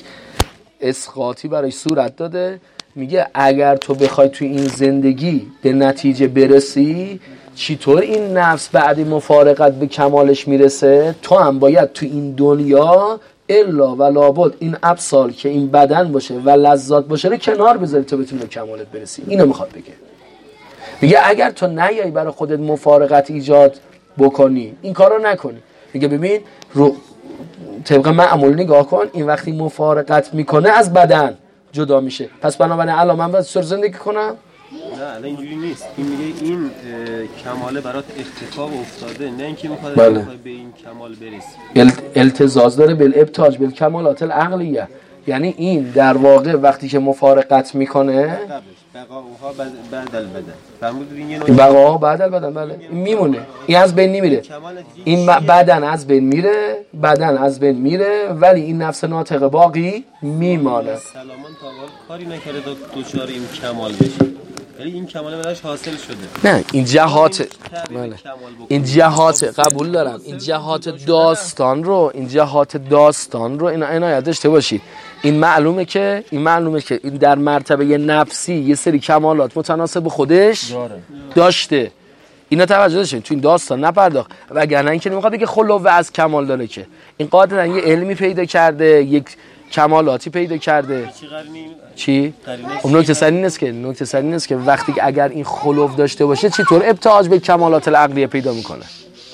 اسقاطی برای صورت داده. میگه اگر تو بخوای تو این زندگی به نتیجه برسی، چطور این نفس بعد مفارقت به کمالش میرسه، تو هم باید تو این دنیا الا و لابد این ابسال که این بدن باشه و لذات باشه رو کنار بذاری تا بتونی به کمالت برسی. اینو میخواد بگه. میگه اگر تو نیایی برای خودت مفارقت ایجاد بکنی، این کارو نکنی. میگه ببین رو طبق معمول نگاه کن، این وقتی مفارقت میکنه از بدن جدا میشه، پس بنابراین الان من باید سر زندگی کنم؟ نه الان اینجوری نیست. این میگه این کماله برات اتفاق افتاده، نه اینکه میخواد بله. به این کمال برسی. ال... التزاز داره بالابتهاج بالکمالات العقلیه، یعنی این در واقع وقتی که مفارقت میکنه بقاها بعد البدن، فرمودید این یه نوع بقاها بعد البدن. بله این میمونه، این از بین نمیره، این بدن از بین میره، بدن از بین میره ولی این نفس ناطقه باقی میمانه. سلامان تا حال کاری نکرده تا دچار این کمال بشه، یعنی این کمال براش حاصل شده. نه این جهات بله. این جهات قبول دارم، این جهات داستان رو این جهات داستان رو اینا عنایت داشته باشید. این معلومه که این معلومه که این در مرتبه نفسی یه سری کمالات متناسب به خودش داشته. اینا توجه داشتین تو این داستان نپرداخت، وگرنه اینکه نمیخواد بگه خلوه از کمال داره، که این قاعدتا یه علمی پیدا کرده، یک کمالاتی پیدا کرده. چی؟ اون نکته سر این است که نکته سر این است که وقتی اگر این خلوف داشته باشه چطور ابتهاج به کمالات العقلیه پیدا میکنه؟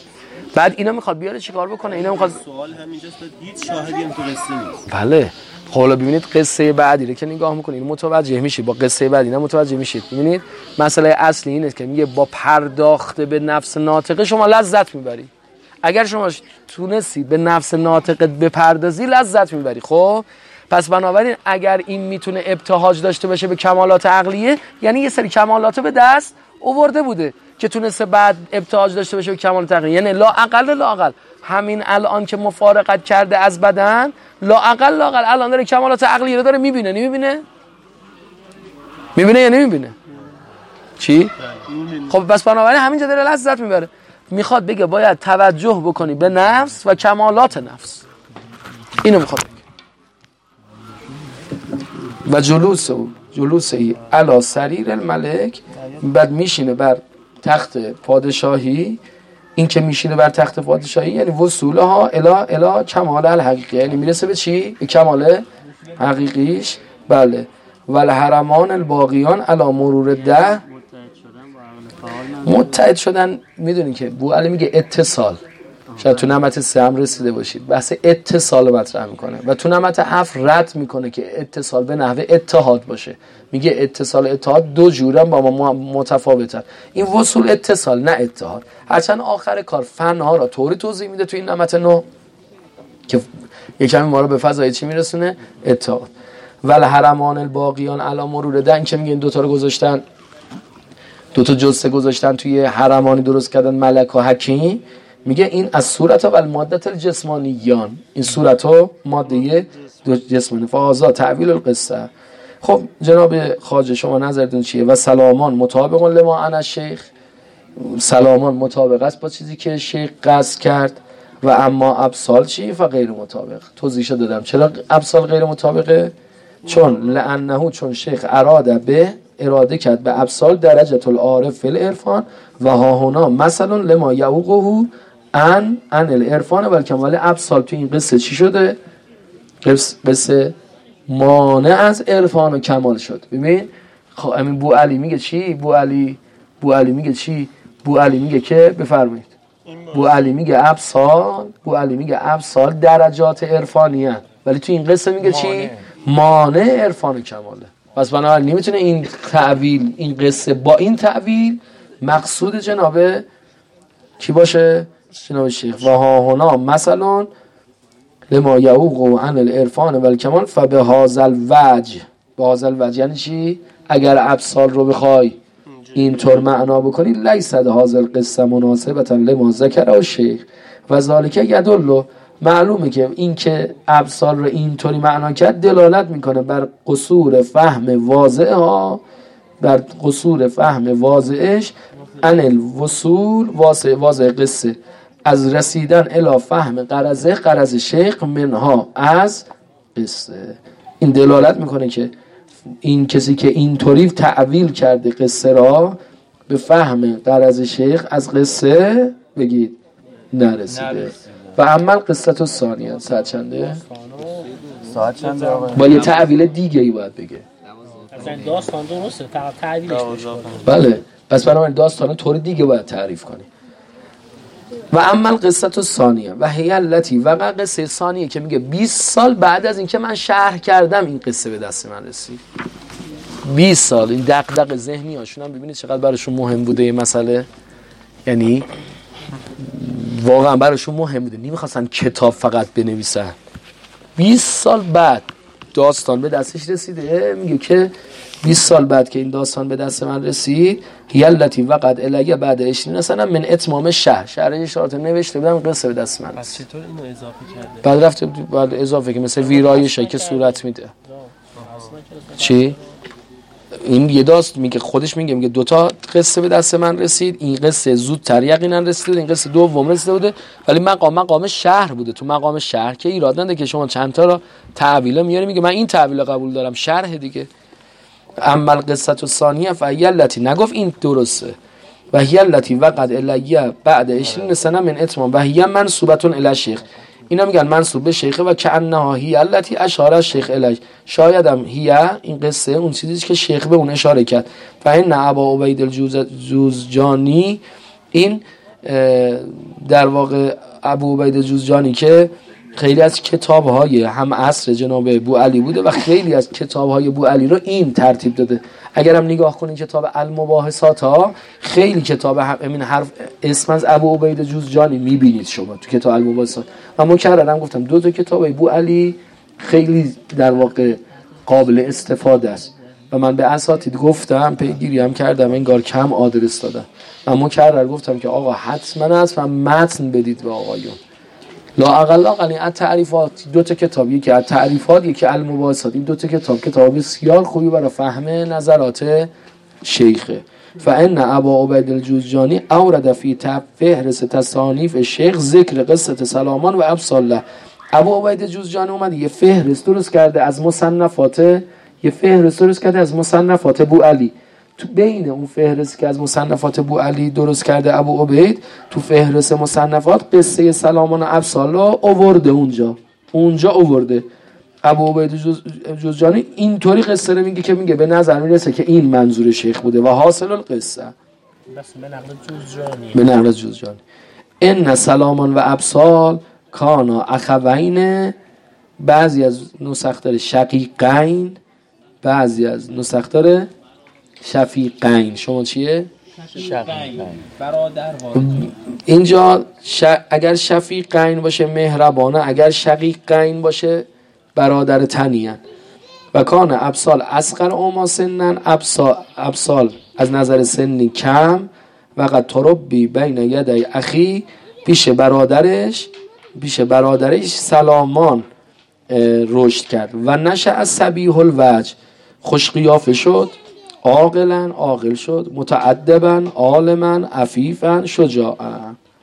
بعد اینا میخواد بیاره چیکار بکنه؟ اینا میخواد سوال همینجاست که هیچ شاهدی هم تو قصه نیست. بله. حالا ببینید قصه بعدی رو که نگاه میکنید متوجه میشید، با قصه بعدی نه متوجه میشید. ببینید مسئله اصلی اینه که میگه با پرداخت به نفس ناطقه شما لذت میبری. اگر شما تونستی به نفس ناطقه بپردازی لذت میبری. خب پس بنابراین اگر این میتونه ابتهاج داشته باشه به کمالات عقلیه، یعنی یه سری کمالات به دست آورده بوده که تونسته بعد ابتهاج داشته باشه به کمالات عقلیه. یعنی لا اقل لا اقل همین الان که مفارقت کرده از بدن، لا اقل لا اقل الان داره کمالات عقلیه رو داره میبینه. نمیبینه؟ میبینه یا نمیبینه؟ چی؟ خب بس بنابراین همینجا داره لذت میبره. میخواد بگه باید توجه بکنی به نفس و کمالات نفس. اینو میخواد بگه. و جلوس او جلوس ای علا سریر الملک، بعد میشینه بر تخت پادشاهی. این که میشینه بر تخت پادشاهی یعنی وصوله ها الا الا کمال الحقیقی، یعنی میرسه به چی؟ به کمال حقیقیش. بله. والحرمان الباقیان علا مرور ده، متحد شدن. میدونین که بو علی میگه اتصال، شاید تو نمت سه هم رسیده باشید، بحث اتصال مطرح میکنه و تو نمت هفت رد میکنه که اتصال به نحوه اتحاد باشه. میگه اتصال اتحاد دو جورن با ما متفاوتن. این وصول اتصال نه اتحاد. هرچند آخر کار فنها را طوری توضیح میده تو این نمت نو که یکمی ما رو به فضای چی میرسونه؟ اتحاد. والحرمان الباقیان علی مرور ده، این که میگه این دوتا رو گذاشتن، دوتا جثه گذاشتن توی حرمانی درست کردن ملک و حکیم. میگه این از صورت و المادت الجسمانیان، این صورت و ماده جسمانی. فازا تعویل القصه. خب جناب خواجه شما نظرتون چیه؟ و سلامان مطابق لما عن الشیخ، سلامان مطابق است با چیزی که شیخ قصد کرد. و اما ابسال چی؟ و غیر مطابق. توضیحش دادم چرا ابسال غیر مطابقه؟ چون لانه چون شیخ اراده به اراده کرد به ابسال درجه العارف فی العرفان و ها هنا مثلا لما یعوقه ان ان العرفان و الکمال. ابسال تو این قصه چی شده؟ قصه مانع از عرفان و کمال شد. ببین خب امین بو علی میگه چی؟ بو علی بو علی میگه چی؟ بو علی میگه که بفرمایید. بو علی میگه ابسال بو علی میگه ابسال درجات عرفانی هست، ولی تو این قصه میگه چی؟ مانع عرفان و کماله. پس بنابراین نمیتونه این تعویل، این قصه با این تعویل مقصود جناب کی باشه؟ جناب شیخ. و ها هنا مثلا لما یعوق عن العرفان و الکمال فبه هذا الوجه. به هذا الوجه یعنی چی؟ اگر ابسال رو بخوای اینطور معنا بکنی لیس هذا القصه مناسبتا لما ذکر الشیخ و ذالک یدل. معلومه که این که ابسال رو اینطوری معنا کرد دلالت میکنه بر قصور فهم واضحه ها، بر قصور فهم واضحش ان الوصول واضح واضح قصه از رسیدن الی فهم غرضه غرض شیخ منها از قصه. این دلالت میکنه که این کسی که اینطوری تعویل کرده قصه را به فهم غرض شیخ از قصه بگید نرسیده. و عمل قصه تو ثانیه ساعت چنده؟ ساعت چنده آقا؟ با یه تعویل دیگه ای باید بگه. مثلا داستان درسته فقط تعویلش بشه. بله پس بنابراین داستان طور دیگه باید تعریف کنی. و عمل قصه تو ثانیه و هی التی و قصه ثانیه که میگه بیست سال بعد از اینکه من شرح کردم این قصه به دست من رسید. بیست سال. این دغدغه ذهنی هاشون هم ببینید چقدر براشون مهم بوده این مسئله. یعنی واقعا براشون مهم بوده، نمیخواستن کتاب فقط بنویسن. بیست سال بعد داستان به دستش رسیده. میگه که بیست سال بعد که این داستان به دست من رسید یلتی وقت الیه بعد عشرین سنه من اتمام شهر شهر اشارات نوشته بودم قصه به دست من رسید. پس چطور اینو اضافه کرده؟ بعد رفته بعد اضافه که مثل ویرایشی که صورت میده. چی؟ این یه داست میگه خودش میگه میگه دو تا قصه به دست من رسید. این قصه زودتر یقینا رسید، این قصه دوم رسیده بوده، ولی مقام مقام شهر بوده. تو مقام شهر که ایراد نداره که شما چند تا رو تعویل میاری میگه من این تعویل قبول دارم، شرح دیگه. اما القصه الثانیه فیلتی نگفت این درسته و هی التی وقد الیه بعد عشرین سنه من اتمام و هی منسوبتون الی شیخ. اینا میگن منسوب به شیخه و کانها هی التی اشاره شیخ الیه. شاید هم هی این قصه اون چیزی که شیخ به اون اشاره کرد. و این ابا عبید الجوزجانی این در واقع ابو عبیده جوزجانی که خیلی از کتاب‌های هم عصر جناب بوعلی بوده و خیلی از کتاب‌های بوعلی رو این ترتیب داده. اگرم نگاه کنید کتاب المباحثات ها، خیلی کتاب همین حرف اسم از ابو عبیده جوزجانی میبینید شما تو کتاب المباحثات. و مکررم گفتم دو تا کتاب بوعلی خیلی در واقع قابل استفاده است و من به اساتید گفتم، پیگیری هم کردم، انگار کم آدرس دادم. من مکرر گفتم که آقا حتما است و متن بدید به آقایون. لا اقل اقل از تعریفات دو تا کتاب، یکی از تعریفات یکی المباحثات، این دو تا کتاب کتاب بسیار خوبی برای فهم نظرات شیخه. فان ابا عبیده الجوزجانی اورد فی فهرست تصانیف شیخ ذکر قصه سلامان و ابساله. ابو عبیده جوزجانی اومد یه فهرست درست کرده از مصنفات، یه فهرست درست کرده از مصنفات بوعلی. تو بین اون فهرست که از مصنفات بوعلی درست کرده ابو عبید، تو فهرست مصنفات قصه سلامان و ابسال آورده، اونجا اونجا آورده. ابو عبید جوز جوزجانی اینطوری قصه رو میگه که میگه به نظر میرسه که این منظور شیخ بوده و حاصل القصه بس به نقل جوزجانی به نقل جوزجانی ان سلامان و ابسال کانا اخوین. بعضی از نسخ داره شقیقین، بعضی از نسخ داره شفیقین. شما چیه؟ شقیقین برادر. اینجا ش... اگر شفیقین باشه مهربانه، اگر شقیقین باشه برادر تنیان. و کان ابسال اصغر اوما سنن، ابسال, ابسال از نظر سنی کم، و قد تربی بین یدی اخی، پیش برادرش پیش برادرش سلامان رشد کرد. و نشه از صبیح الوجه، خوش قیافه شد، عاقلا عاقل شد، متأدبا عالما عفیفا شجاعا.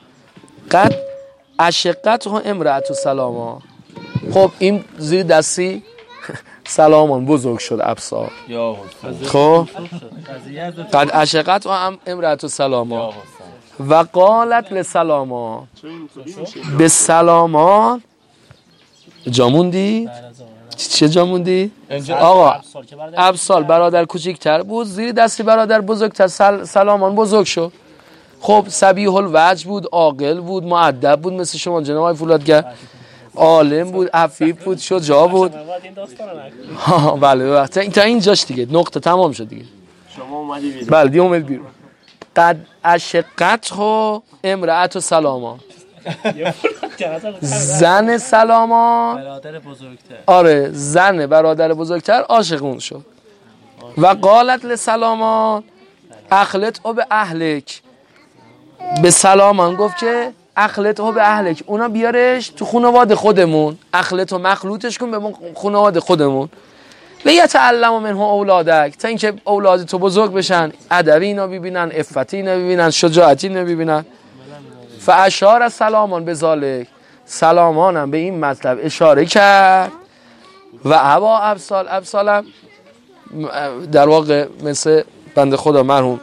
قد اشقت ها امرأت سلامان. خب این زیر دستی سلامان بزرگ شد ابصار. خب قد اشقت ها امرأت سلامان و قالت لسلامان، به سلامان جاموندی؟ چه جا موندی؟ آقا ابسال برادر کوچیک‌تر بود، زیر دستی برادر بزرگتر سل... سلامان بزرگ شد. خب صبیح الوجه بود، عاقل بود، مؤدب بود، مثل شما جناب آقای فولادگر، عالم بود، عفیف بود، شجاع بود. ها بله تا اینجاش دیگه نقطه تمام شد دیگه. شما اومدی بیرون. بله دیگه اومد بیرون. قد اشقته امرأت سلامان، زن سلامان برادر بزرگتر، آره زن برادر بزرگتر عاشق اون شد. و قالت لسلامان اخلط او به اهلک، به سلامان گفت که اخلط او به اهلک، اونا بیارش تو خانواده خودمون، اخلط و مخلوطش کن به خانواده خودمون. لیتعلم منه اولادک، تا اینکه اولاد تو بزرگ بشن، ادبی اینا ببینن، عفتی اینا ببینن، شجاعتی اینا ببینن. فاشار سلامان به ذالک، سلامانم به این مطلب اشاره کرد. و ابا ابسال، ابسالم در واقع مثل بنده خدا مرحوم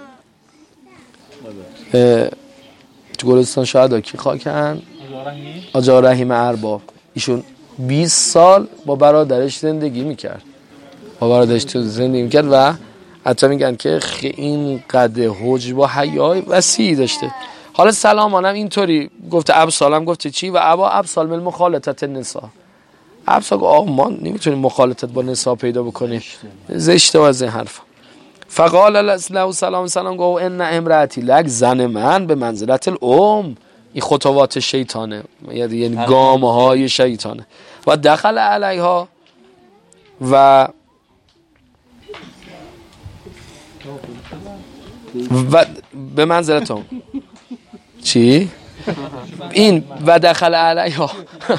تو گلستان شهدا کی خاکن آجا رحیم ارباب، ایشون بیست سال با برادرش زندگی میکرد، با برادرش تو زندگی میکرد و حتی میگن که این قد حجب و حیای وسیعی داشته. حالا سلامانم اینطوری گفته، ابسالم گفته چی؟ و ابا ابسال من مخالطت نساء، ابسال گفت آقا ما نمیتونیم مخالطت با نساء پیدا بکنیم، زشته و از این حرف. فقال له سلام سلام گفت ان امراتی لک، زن من به منزلت الام، این خطوات شیطانه یعنی گامه های شیطانه. و دخل علیها و و به منزلت هم چی؟ این و دخل علیها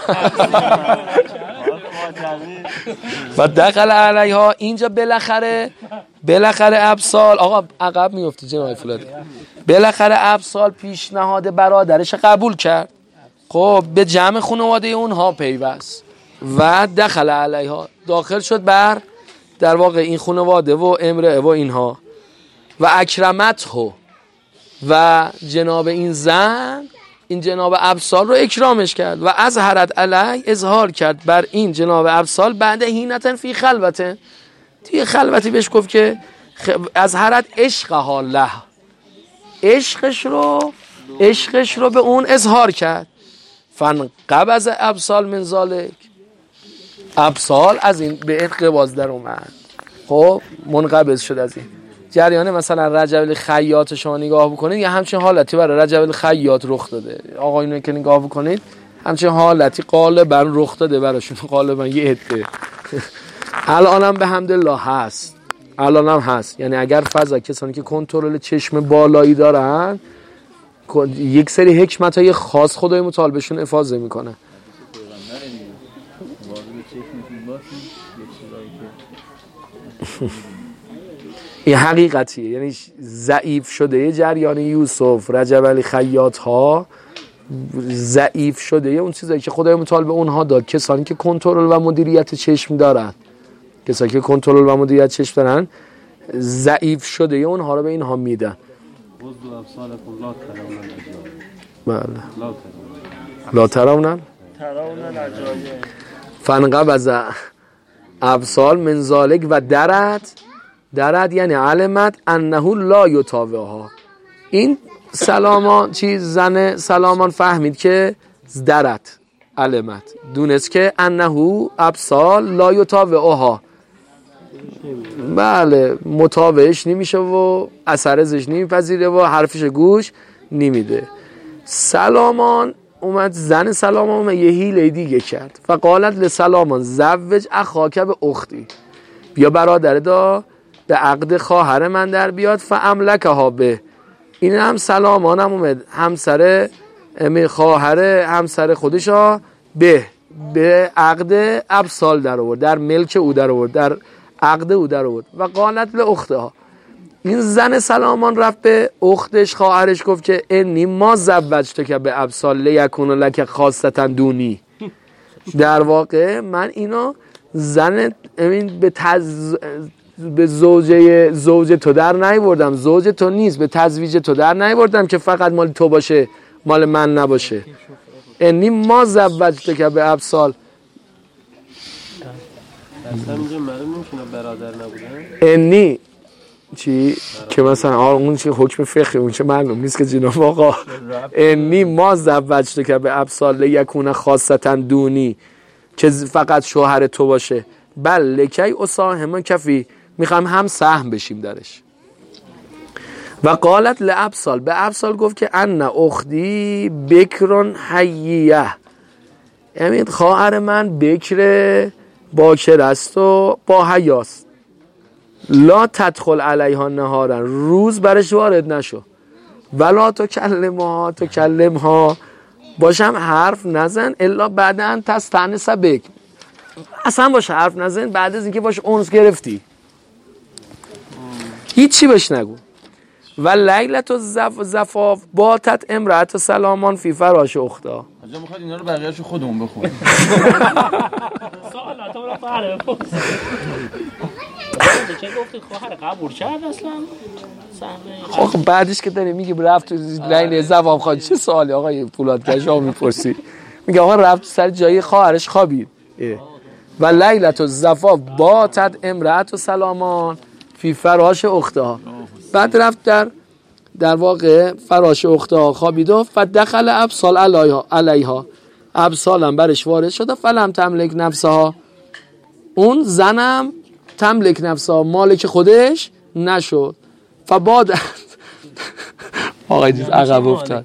و دخل علیها، اینجا بالاخره بالاخره ابسال، آقا عقب میفتی جناب فولاد، بالاخره ابسال پیشنهاد برادرش قبول کرد. خب به جمع خانواده اونها پیوست و دخل علیها، داخل شد بر در واقع این خانواده و امرأه و اینها. و اکرمته، و جناب این زن این جناب ابسال رو اکرامش کرد. و از حرد علی، اظهار کرد بر این جناب ابسال بعد هینتن فی خلوته، توی خلوتی بهش گفت که از حرد عشقها له، عشقش رو عشقش رو به اون اظهار کرد. فن قبض ابسال من ذالک، ابسال از این به انقباض در اومد، خب منقبض شد از این جریانه. مثلا رجب الخیاط شما نگاه بکنید یه همچین حالتی برای رجب الخیاط رخ داده. آقایون که نگاه بکنید همچین حالتی غالبا رخ داده براشون، غالبا یه عده الانم به حمدالله هست، الانم هست. یعنی اگر فضا کسانی که کنترل چشم بالایی دارن یک سری حکمت‌های خاص خدای متعال بهشون افاضه میکنه. این حقیقتیه، یعنی ضعیف شده یه جریان یوسف رجب علی خیاط ها، ضعیف شده یه اون چیزایی که خدای متعال به اونها داد. کسانی که کنترل و مدیریت چشم دارن، کسانی که کنترل و مدیریت چشم دارن ضعیف شده یه اونها رو به اینها میدن. بله لا ترونن فنقبض ابصال من ذالک و درت درت یعنی علمت انه لا یطاوعها. این سلامان چیز زن سلامان فهمید که درت علمت دونست که انه ابصال لا یطاوعها، بله مطاوعش نمیشه و اثر ازش نمیپذیره و حرفش گوش نمیده. سلامان اومد زن سلامان اومد یه حیله دیگه کرد. فقالت لسلامان زوج اخاک به اختی، بیا برادر دا به عقد خواهر من در بیاد. فاملکها به، این هم سلامان هم اومد همسر خواهر همسر خودشا به به عقد ابسال در آورد، در ملک او در آورد، در عقد او در آورد. و قالت لاختها، این زن سلامان رفت به اختش خواهرش گفت که انی ما زوجت که به ابسال لیکون لک خاصتا دونی. در واقع من اینو زن امین به تز به زوجه زوج تو در نیاوردم، زوج تو نیست، به تزویج تو در نیاوردم که فقط مال تو باشه مال من نباشه. انی ما زوجت که به ابسال اصلا اینجا معلوم نمیشه برادر نبودن. انی چی که مثلا آره اون چه حکم فقهی اون چه معلوم نیست که جناب آقا انی ما زوجت که به ابسال لیکون خاصتا دونی که فقط شوهر تو باشه، بل لکی اساهم کفی، میخوام هم سهم بشیم درش. و قالت لابسال، به ابسال گفت که ان اختی بکرون حییه، یعنی خواهر من بکر باکر است و با حیاست. لا تدخل علیها نهارا، روز برش وارد نشو. ولا تو کلمها تو کلمها، باشم حرف نزن الا بعدن تستانس بک، اصلا باش حرف نزن بعد از اینکه باش اونس گرفتی هیچی بهش نگو. و لیلت و زف زفاف باتت امرأت سلامان فی فراش اختا. آجا میخواد اینا رو بقیه‌اشو خودمون بخونیم. سوالات رو فعلا بپرس. چه گفتی خواهر قبول کرد اصلا؟ خب بعدش که داری میگی رفت تو لیل زفاف خواهد، چه سوالی آقای پولادکش ها میپرسی؟ میگه آقا رفت سر جای خواهرش خوابید. و لیلت و زفاف باتت امرأت سلامان فی فراش اختها. بعد رفت در در واقع فراش اختها خوابید و فدخل ابسال علیها علیها، ابسالم برش وارد شد. فلم تملک نفسها، اون زنم تملک نفسها مالک خودش نشد. فباد آقای جیز عقب افتاد،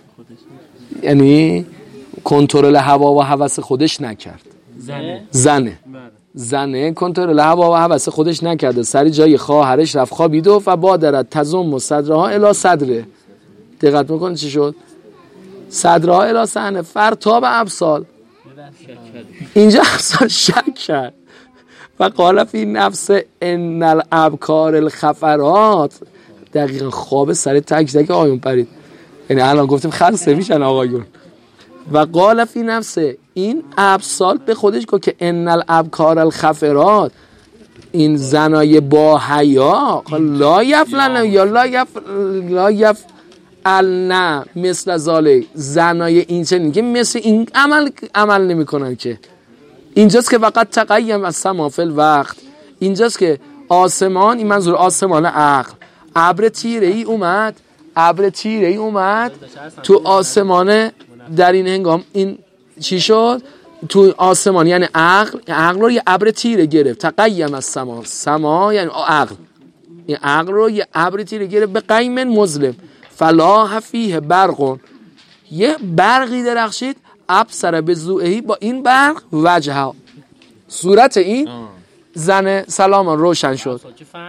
یعنی کنترل هوا و هوس خودش نکرد. زنه زنه زنه کنترل هوا و هوس خودش نکرده، سری جای خواهرش رفت خوابید و فبادرت تزم و صدرها الی صدره. دقت میکنه چی شد؟ صدرها الی صحنه فرتاب ابسال، اینجا ابسال شک کرد. و قال فی نفس ان الابکار الخفرات، دقیقا خواب سر تک تک آیون پرید، یعنی الان گفتیم خلصه میشن آقایون. و قال فی نفسه، این ابسال به خودش گفت که ان الابکار الخفرات، این زنای با حیا لا یفلن یا لا یف لا یفعلن مثل ذالک، زنای این چنین که مثل این عمل عمل نمیکنن که. اینجاست که فقط تقیم از سما فی الوقت، اینجاست که آسمان، این منظور آسمان عقل، ابر تیره ای اومد، ابر تیره ای اومد تو آسمان. در این هنگام این چی شد؟ تو آسمان یعنی عقل، عقل رو یه ابر تیره گرفت. تقیم از سما، سما یعنی عقل، این عقل رو یه ابر تیره گرفت به قیم مظلم. فلاح فیه برق، یه برقی درخشید. ابصر بضوئه، با این برق وجهها، صورت این زن سلامان روشن شد.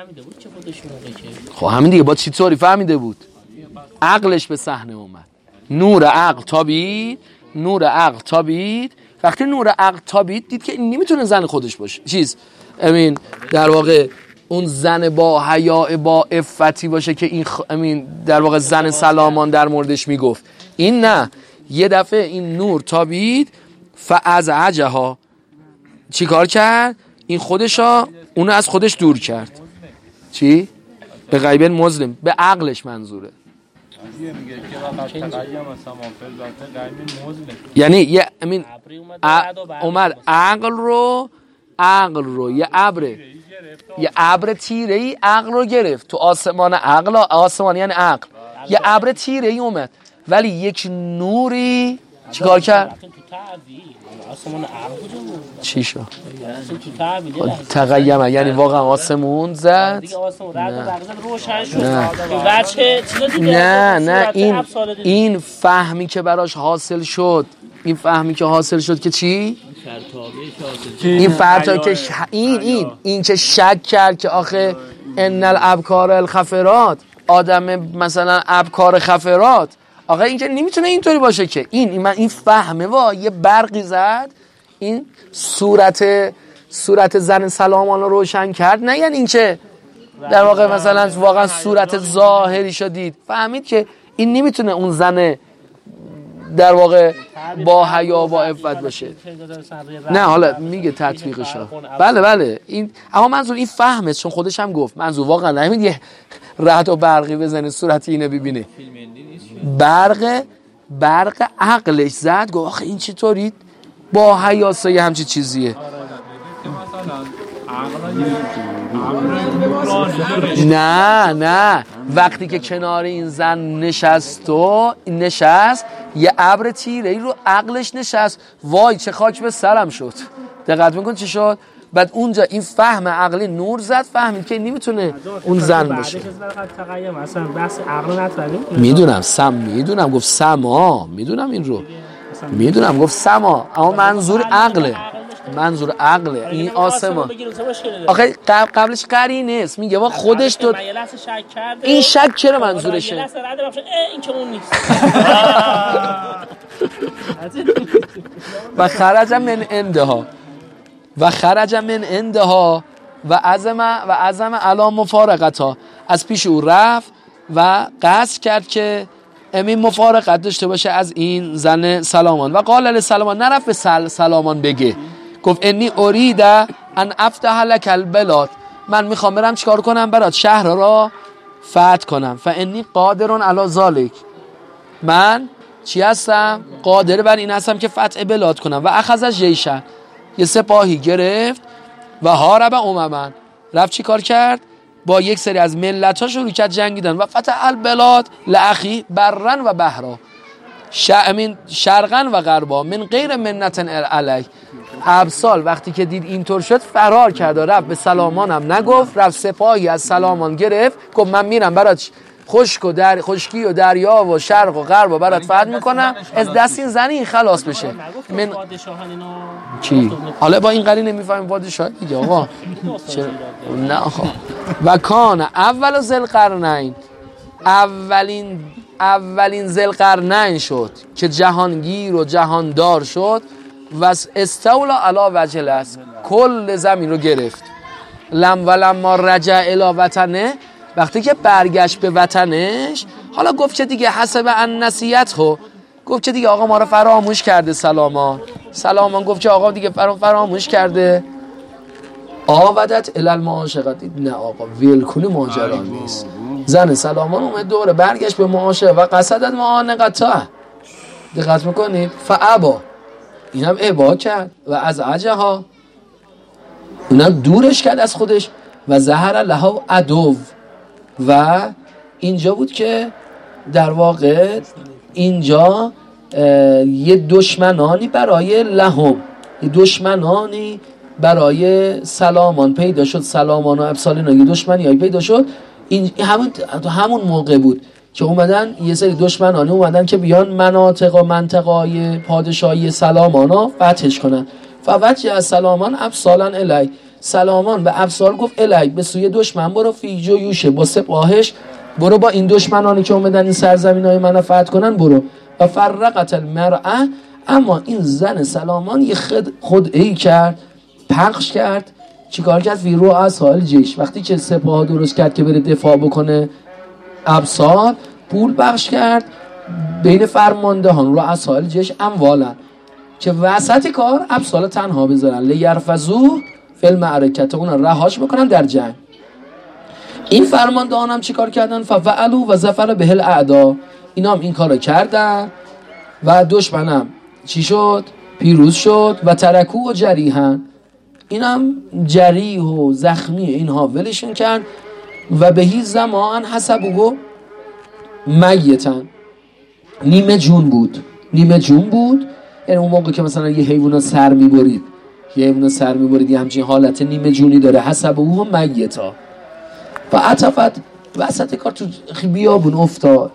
خب همین دیگه، با چی طوری فهمیده بود؟ عقلش به صحنه اومد، نور عقل تابید، نور عقل تابید. وقتی نور عقل تابید دید که این نمیتونه زن خودش باشه، چیز امین در واقع اون زن با حیا با عفتی باشه که این خ... امین در واقع زن سلامان در موردش میگفت. این نه، یه دفعه این نور تابید. فازعجها، چی کار کرد؟ این خودشا اونو از خودش دور کرد. چی؟ به غیب مظلم، به عقلش منظوره. یعنی یه امین اومد عقل رو عقل رو یه ابر یه ابر تیره ای عقل رو گرفت تو آسمان. عقل آسمان یعنی عقل، یه ابر تیره ای اومد ولی یک نوری چیکار کرد؟ چی شد؟ تقیمه یعنی واقعا آسمون زد. نه نه نه این این فهمی که براش حاصل شد، این فهمی که حاصل شد که چی؟ این فرتا که ش... این این این که شک کرد که آخه ان الابکار الخفرات، آدم مثلا ابکار خفرات، آقا این که نمیتونه اینطوری باشه که این این, این فهمه وا یه برقی زد، این صورت صورت زن سلامان رو روشن کرد. نه یعنی این که در واقع مثلا واقعا صورت ظاهری شدید، فهمید که این نمیتونه اون زن در واقع با حیا با عفت باشه. نه حالا میگه تطبیقش ها. بله بله این، اما منظور این فهمه، چون خودش هم گفت منظور واقعا نمید یه رعد و برقی بزنه صورت اینو ببینه. برق برق عقلش زد، گفت آخه این چطوری با حیاسه یه همچی چیزیه. نه نه وقتی که کنار این زن نشست و نشست یه ابر تیره ای رو عقلش نشست، وای چه خاک به سرم شد. دقت میکن چی شد؟ بعد اونجا این فهم عقلی نور زد، فهمید که نمیتونه اون زن باشه. میدونم سم میدونم گفت سما، میدونم این رو میدونم گفت سما، اما منظور عقله، منظور عقله این آسمان. آخه قبلش قرینه است، میگه با خودش تو این شک چرا منظورشه؟ این که اون نیست. و خرج من عندها و خرج من عندها و عزم و عزم علی مفارقتها، از پیش او رفت و قصد کرد که امین مفارقت داشته باشه از این زن سلامان. و قال لسلامان، نرفت به سل سلامان بگه، گفت انی ارید ان افتح لک البلاد، من میخوام برم چیکار کنم برات؟ شهر را فتح کنم. فانی قادر علی ذلک، من چی هستم؟ قادر بر این هستم که فتح بلاد کنم. و اخذ جیشن، یه سپاهی گرفت و هارب امما، رفت چی کار کرد؟ با یک سری از ملت ها شروع کرد جنگیدن. و فتح البلاد لاخی برن و بحرا، شامین شرقا و غربا من غیر منت علی. ابسال وقتی که دید اینطور شد فرار کرد و رفت به سلامان هم نگفت، رفت سپاهی از سلامان گرفت، گفت من میرم برات خشک و در خشکی و دریا و شرق و غرب و برات فتح میکنم، از دست این زنی خلاص بشه. من چی؟ حالا با این قرینه میفهمیم پادشاه دیگه آقا. نه آقا. و کان اول ذوالقرنین، اولین اولین ذوالقرنین شد که جهانگیر و جهاندار شد و استولا علی وجه الارض، کل زمین رو گرفت. لم ولما رجع الی وطنه، وقتی که برگشت به وطنش، حالا گفت که دیگه حسب ان نسیته، گفت که دیگه آقا ما رو فراموش کرده. سلامان سلامان گفت که آقا دیگه فراموش کرده. آودت الی المعاشقه، نه آقا ویل کنی ماجرا نیست. زن سلامان اومد دوره برگشت به معاشقه و قصدت معانقته، دقت میکنید؟ فعبا، اینم ابا کرد و از عجها، اونم دورش کرد از خودش. و زهر لها عدو، و اینجا بود که در واقع اینجا یه دشمنانی برای لهم، یه دشمنانی برای سلامان پیدا شد. سلامان و ابسال یه دشمنی هایی پیدا شد. این همون همون موقع بود که اومدن یه سری دشمنانی اومدن که بیان مناطق و منطقه‌های پادشاهی سلامان ها فتحش کنن. فوجه از سلامان ابسالن الی، سلامان به ابسال گفت الی، به سوی دشمن برو، فی جیوشه، با سپاهش برو، با این دشمنانی که اومدن این سرزمین‌های منو فتح کنن برو. و فرقت المرأه، اما این زن سلامان یه خود خدعه‌ای کرد، پخش کرد. چیکار کرد؟ فی رو اسال جیش، وقتی که سپاه درست کرد که بره دفاع بکنه ابسال، پول بخش کرد بین فرماندهان رو اسال جیش اموالا، که وسط کار ابسال تنها بذارن، لیرفزو فی المعرکه، اون رهاش بکنن در جنگ. این فرماندهان هم چیکار کردن؟ ففعلوا و ظفر به الاعدا، اینا هم این کارو کردن و دشمنم چی شد؟ پیروز شد. و ترکو و جریحن، اینم جریح و زخمی اینها ولشون کرد. و بهی زمان حسبو میتن، نیمه جون بود، نیمه جون بود. یعنی اون موقع که مثلا یه حیونا سر میبرید، یه حیونا سر میبرید یه همچین حالت نیمه جونی داره. حسبو میتا و عطفت، وسط کار تو بیابون افتاد.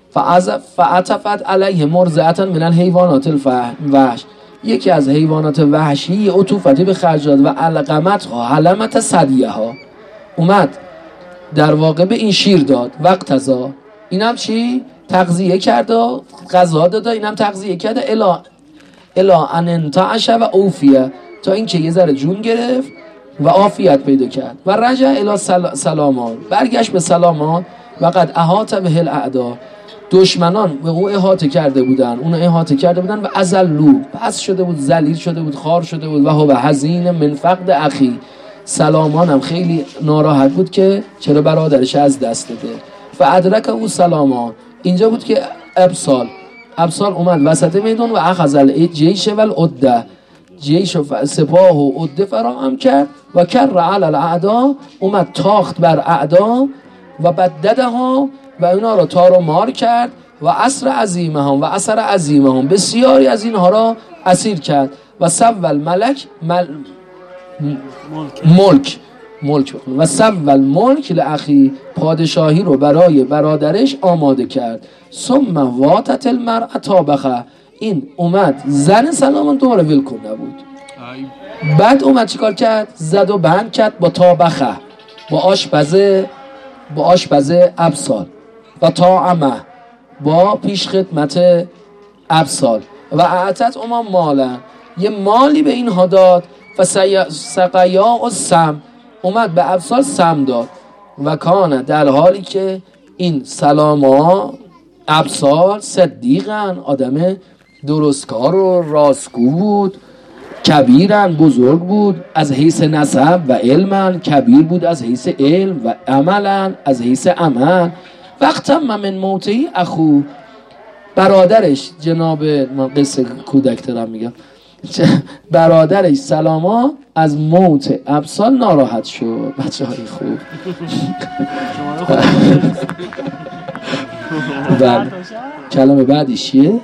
فعطفت علیه مرضعتن من الحیوانات الوحش، یکی از حیوانات وحشی عطوفتی به خرج داد. و علقمت ها علمت صدیه ها، اومد در واقع به این شیر داد. وقت ازا، اینم چی؟ تغذیه کرد و غذا داد، اینم تغذیه کرد. الا الا ان انتعش و اوفیه، تا اینکه یه ذره جون گرفت و عافیت پیدا کرد. و رجع الی سل... سلامان، برگشت به سلامان. و قد احاط به الاعدا، دشمنان به او احاطه کرده بودن، اون احاطه کرده بودن. و ازلو، پس شده بود، ذلیل شده بود، خار شده بود. و هو حزین من فقد اخی، سلامان هم خیلی ناراحت بود که چرا برادرش از دست داده. فادرک او سلامان، اینجا بود که ابسال ابسال اومد وسط میدون و اخذ الجیش و العده، جیش و سپاه و عده فراهم کرد. و کر علی الاعدا، اومد تاخت بر اعدا. و بدده ها، و اینا را تار و مار کرد. و اسر عظیمه هم و اثر عظیمه هم، بسیاری از اینها را اسیر کرد. و سول ملک مل... ملک ملک و سول ملک لاخی، پادشاهی رو برای برادرش آماده کرد. ثم واتت المرأة طابخه، این اومد زن سلامان دوباره ولکن نبود. بعد اومد چیکار کرد؟ زد و بند کرد با طابخه، با آشپزه، با آشپزه ابسال. و طاعمه، با پیش خدمت ابسال. و اعتت اما مالا، یه مالی به اینها داد. و سقیا و سم، اومد به ابسال سم داد. و کانه، در حالی که این سلاما ابسال صدیقن، آدم درستکار و راستگو بود، کبیرن، بزرگ بود از حیث نسب و علمن، کبیر بود از حیث علم و عملن از حیث عمل. وقتا من موتی اخو، برادرش جناب، من قصه کودک ترم میگم، برادرش سلاما از موت ابسال ناراحت شد. بچه های خوب بعد کلمه بعدیش چیه؟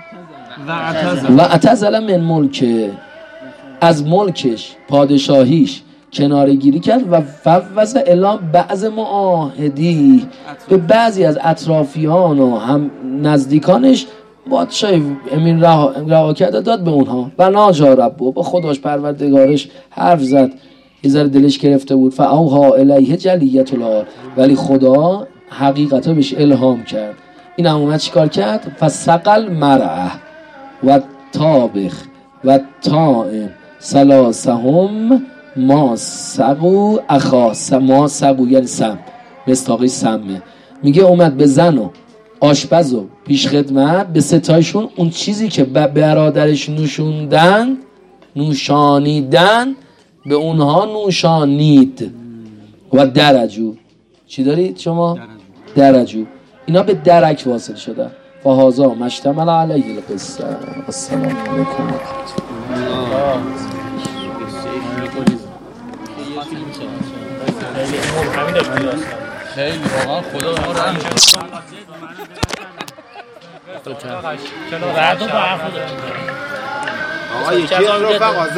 و اعتزل من ملکه، از ملکش، پادشاهیش کناره گیری کرد. و فوض الی بعض معاهدی، به بعضی از اطرافیان و هم نزدیکانش بادشاه امین رها, رها کرد، داد به اونها. و ناجا ربو، با خداش پروردگارش حرف زد، یه ذره دلش گرفته بود. فاوها الیه جلیت الها، ولی خدا حقیقتا بهش الهام کرد. این هم اومد چیکار کرد؟ فسقل مرعه و طابخ و طائم سلاسهم ما سقو اخا، ما سقو یعنی سم، مستاقی سمه. میگه اومد به زن و آشپز و پیش خدمت، به ستایشون اون چیزی که به برادرش نوشوندن، نوشانیدن، به اونها نوشانید. و درجو، چی دارید شما؟ درجو، اینا به درک واصل شدن. فهازا مشتمل علیه القصه. السلام علیکم. خیلی واقعا خدا ما رحم کنه. عقل تر مردم با عقل آقا یکی از رفقا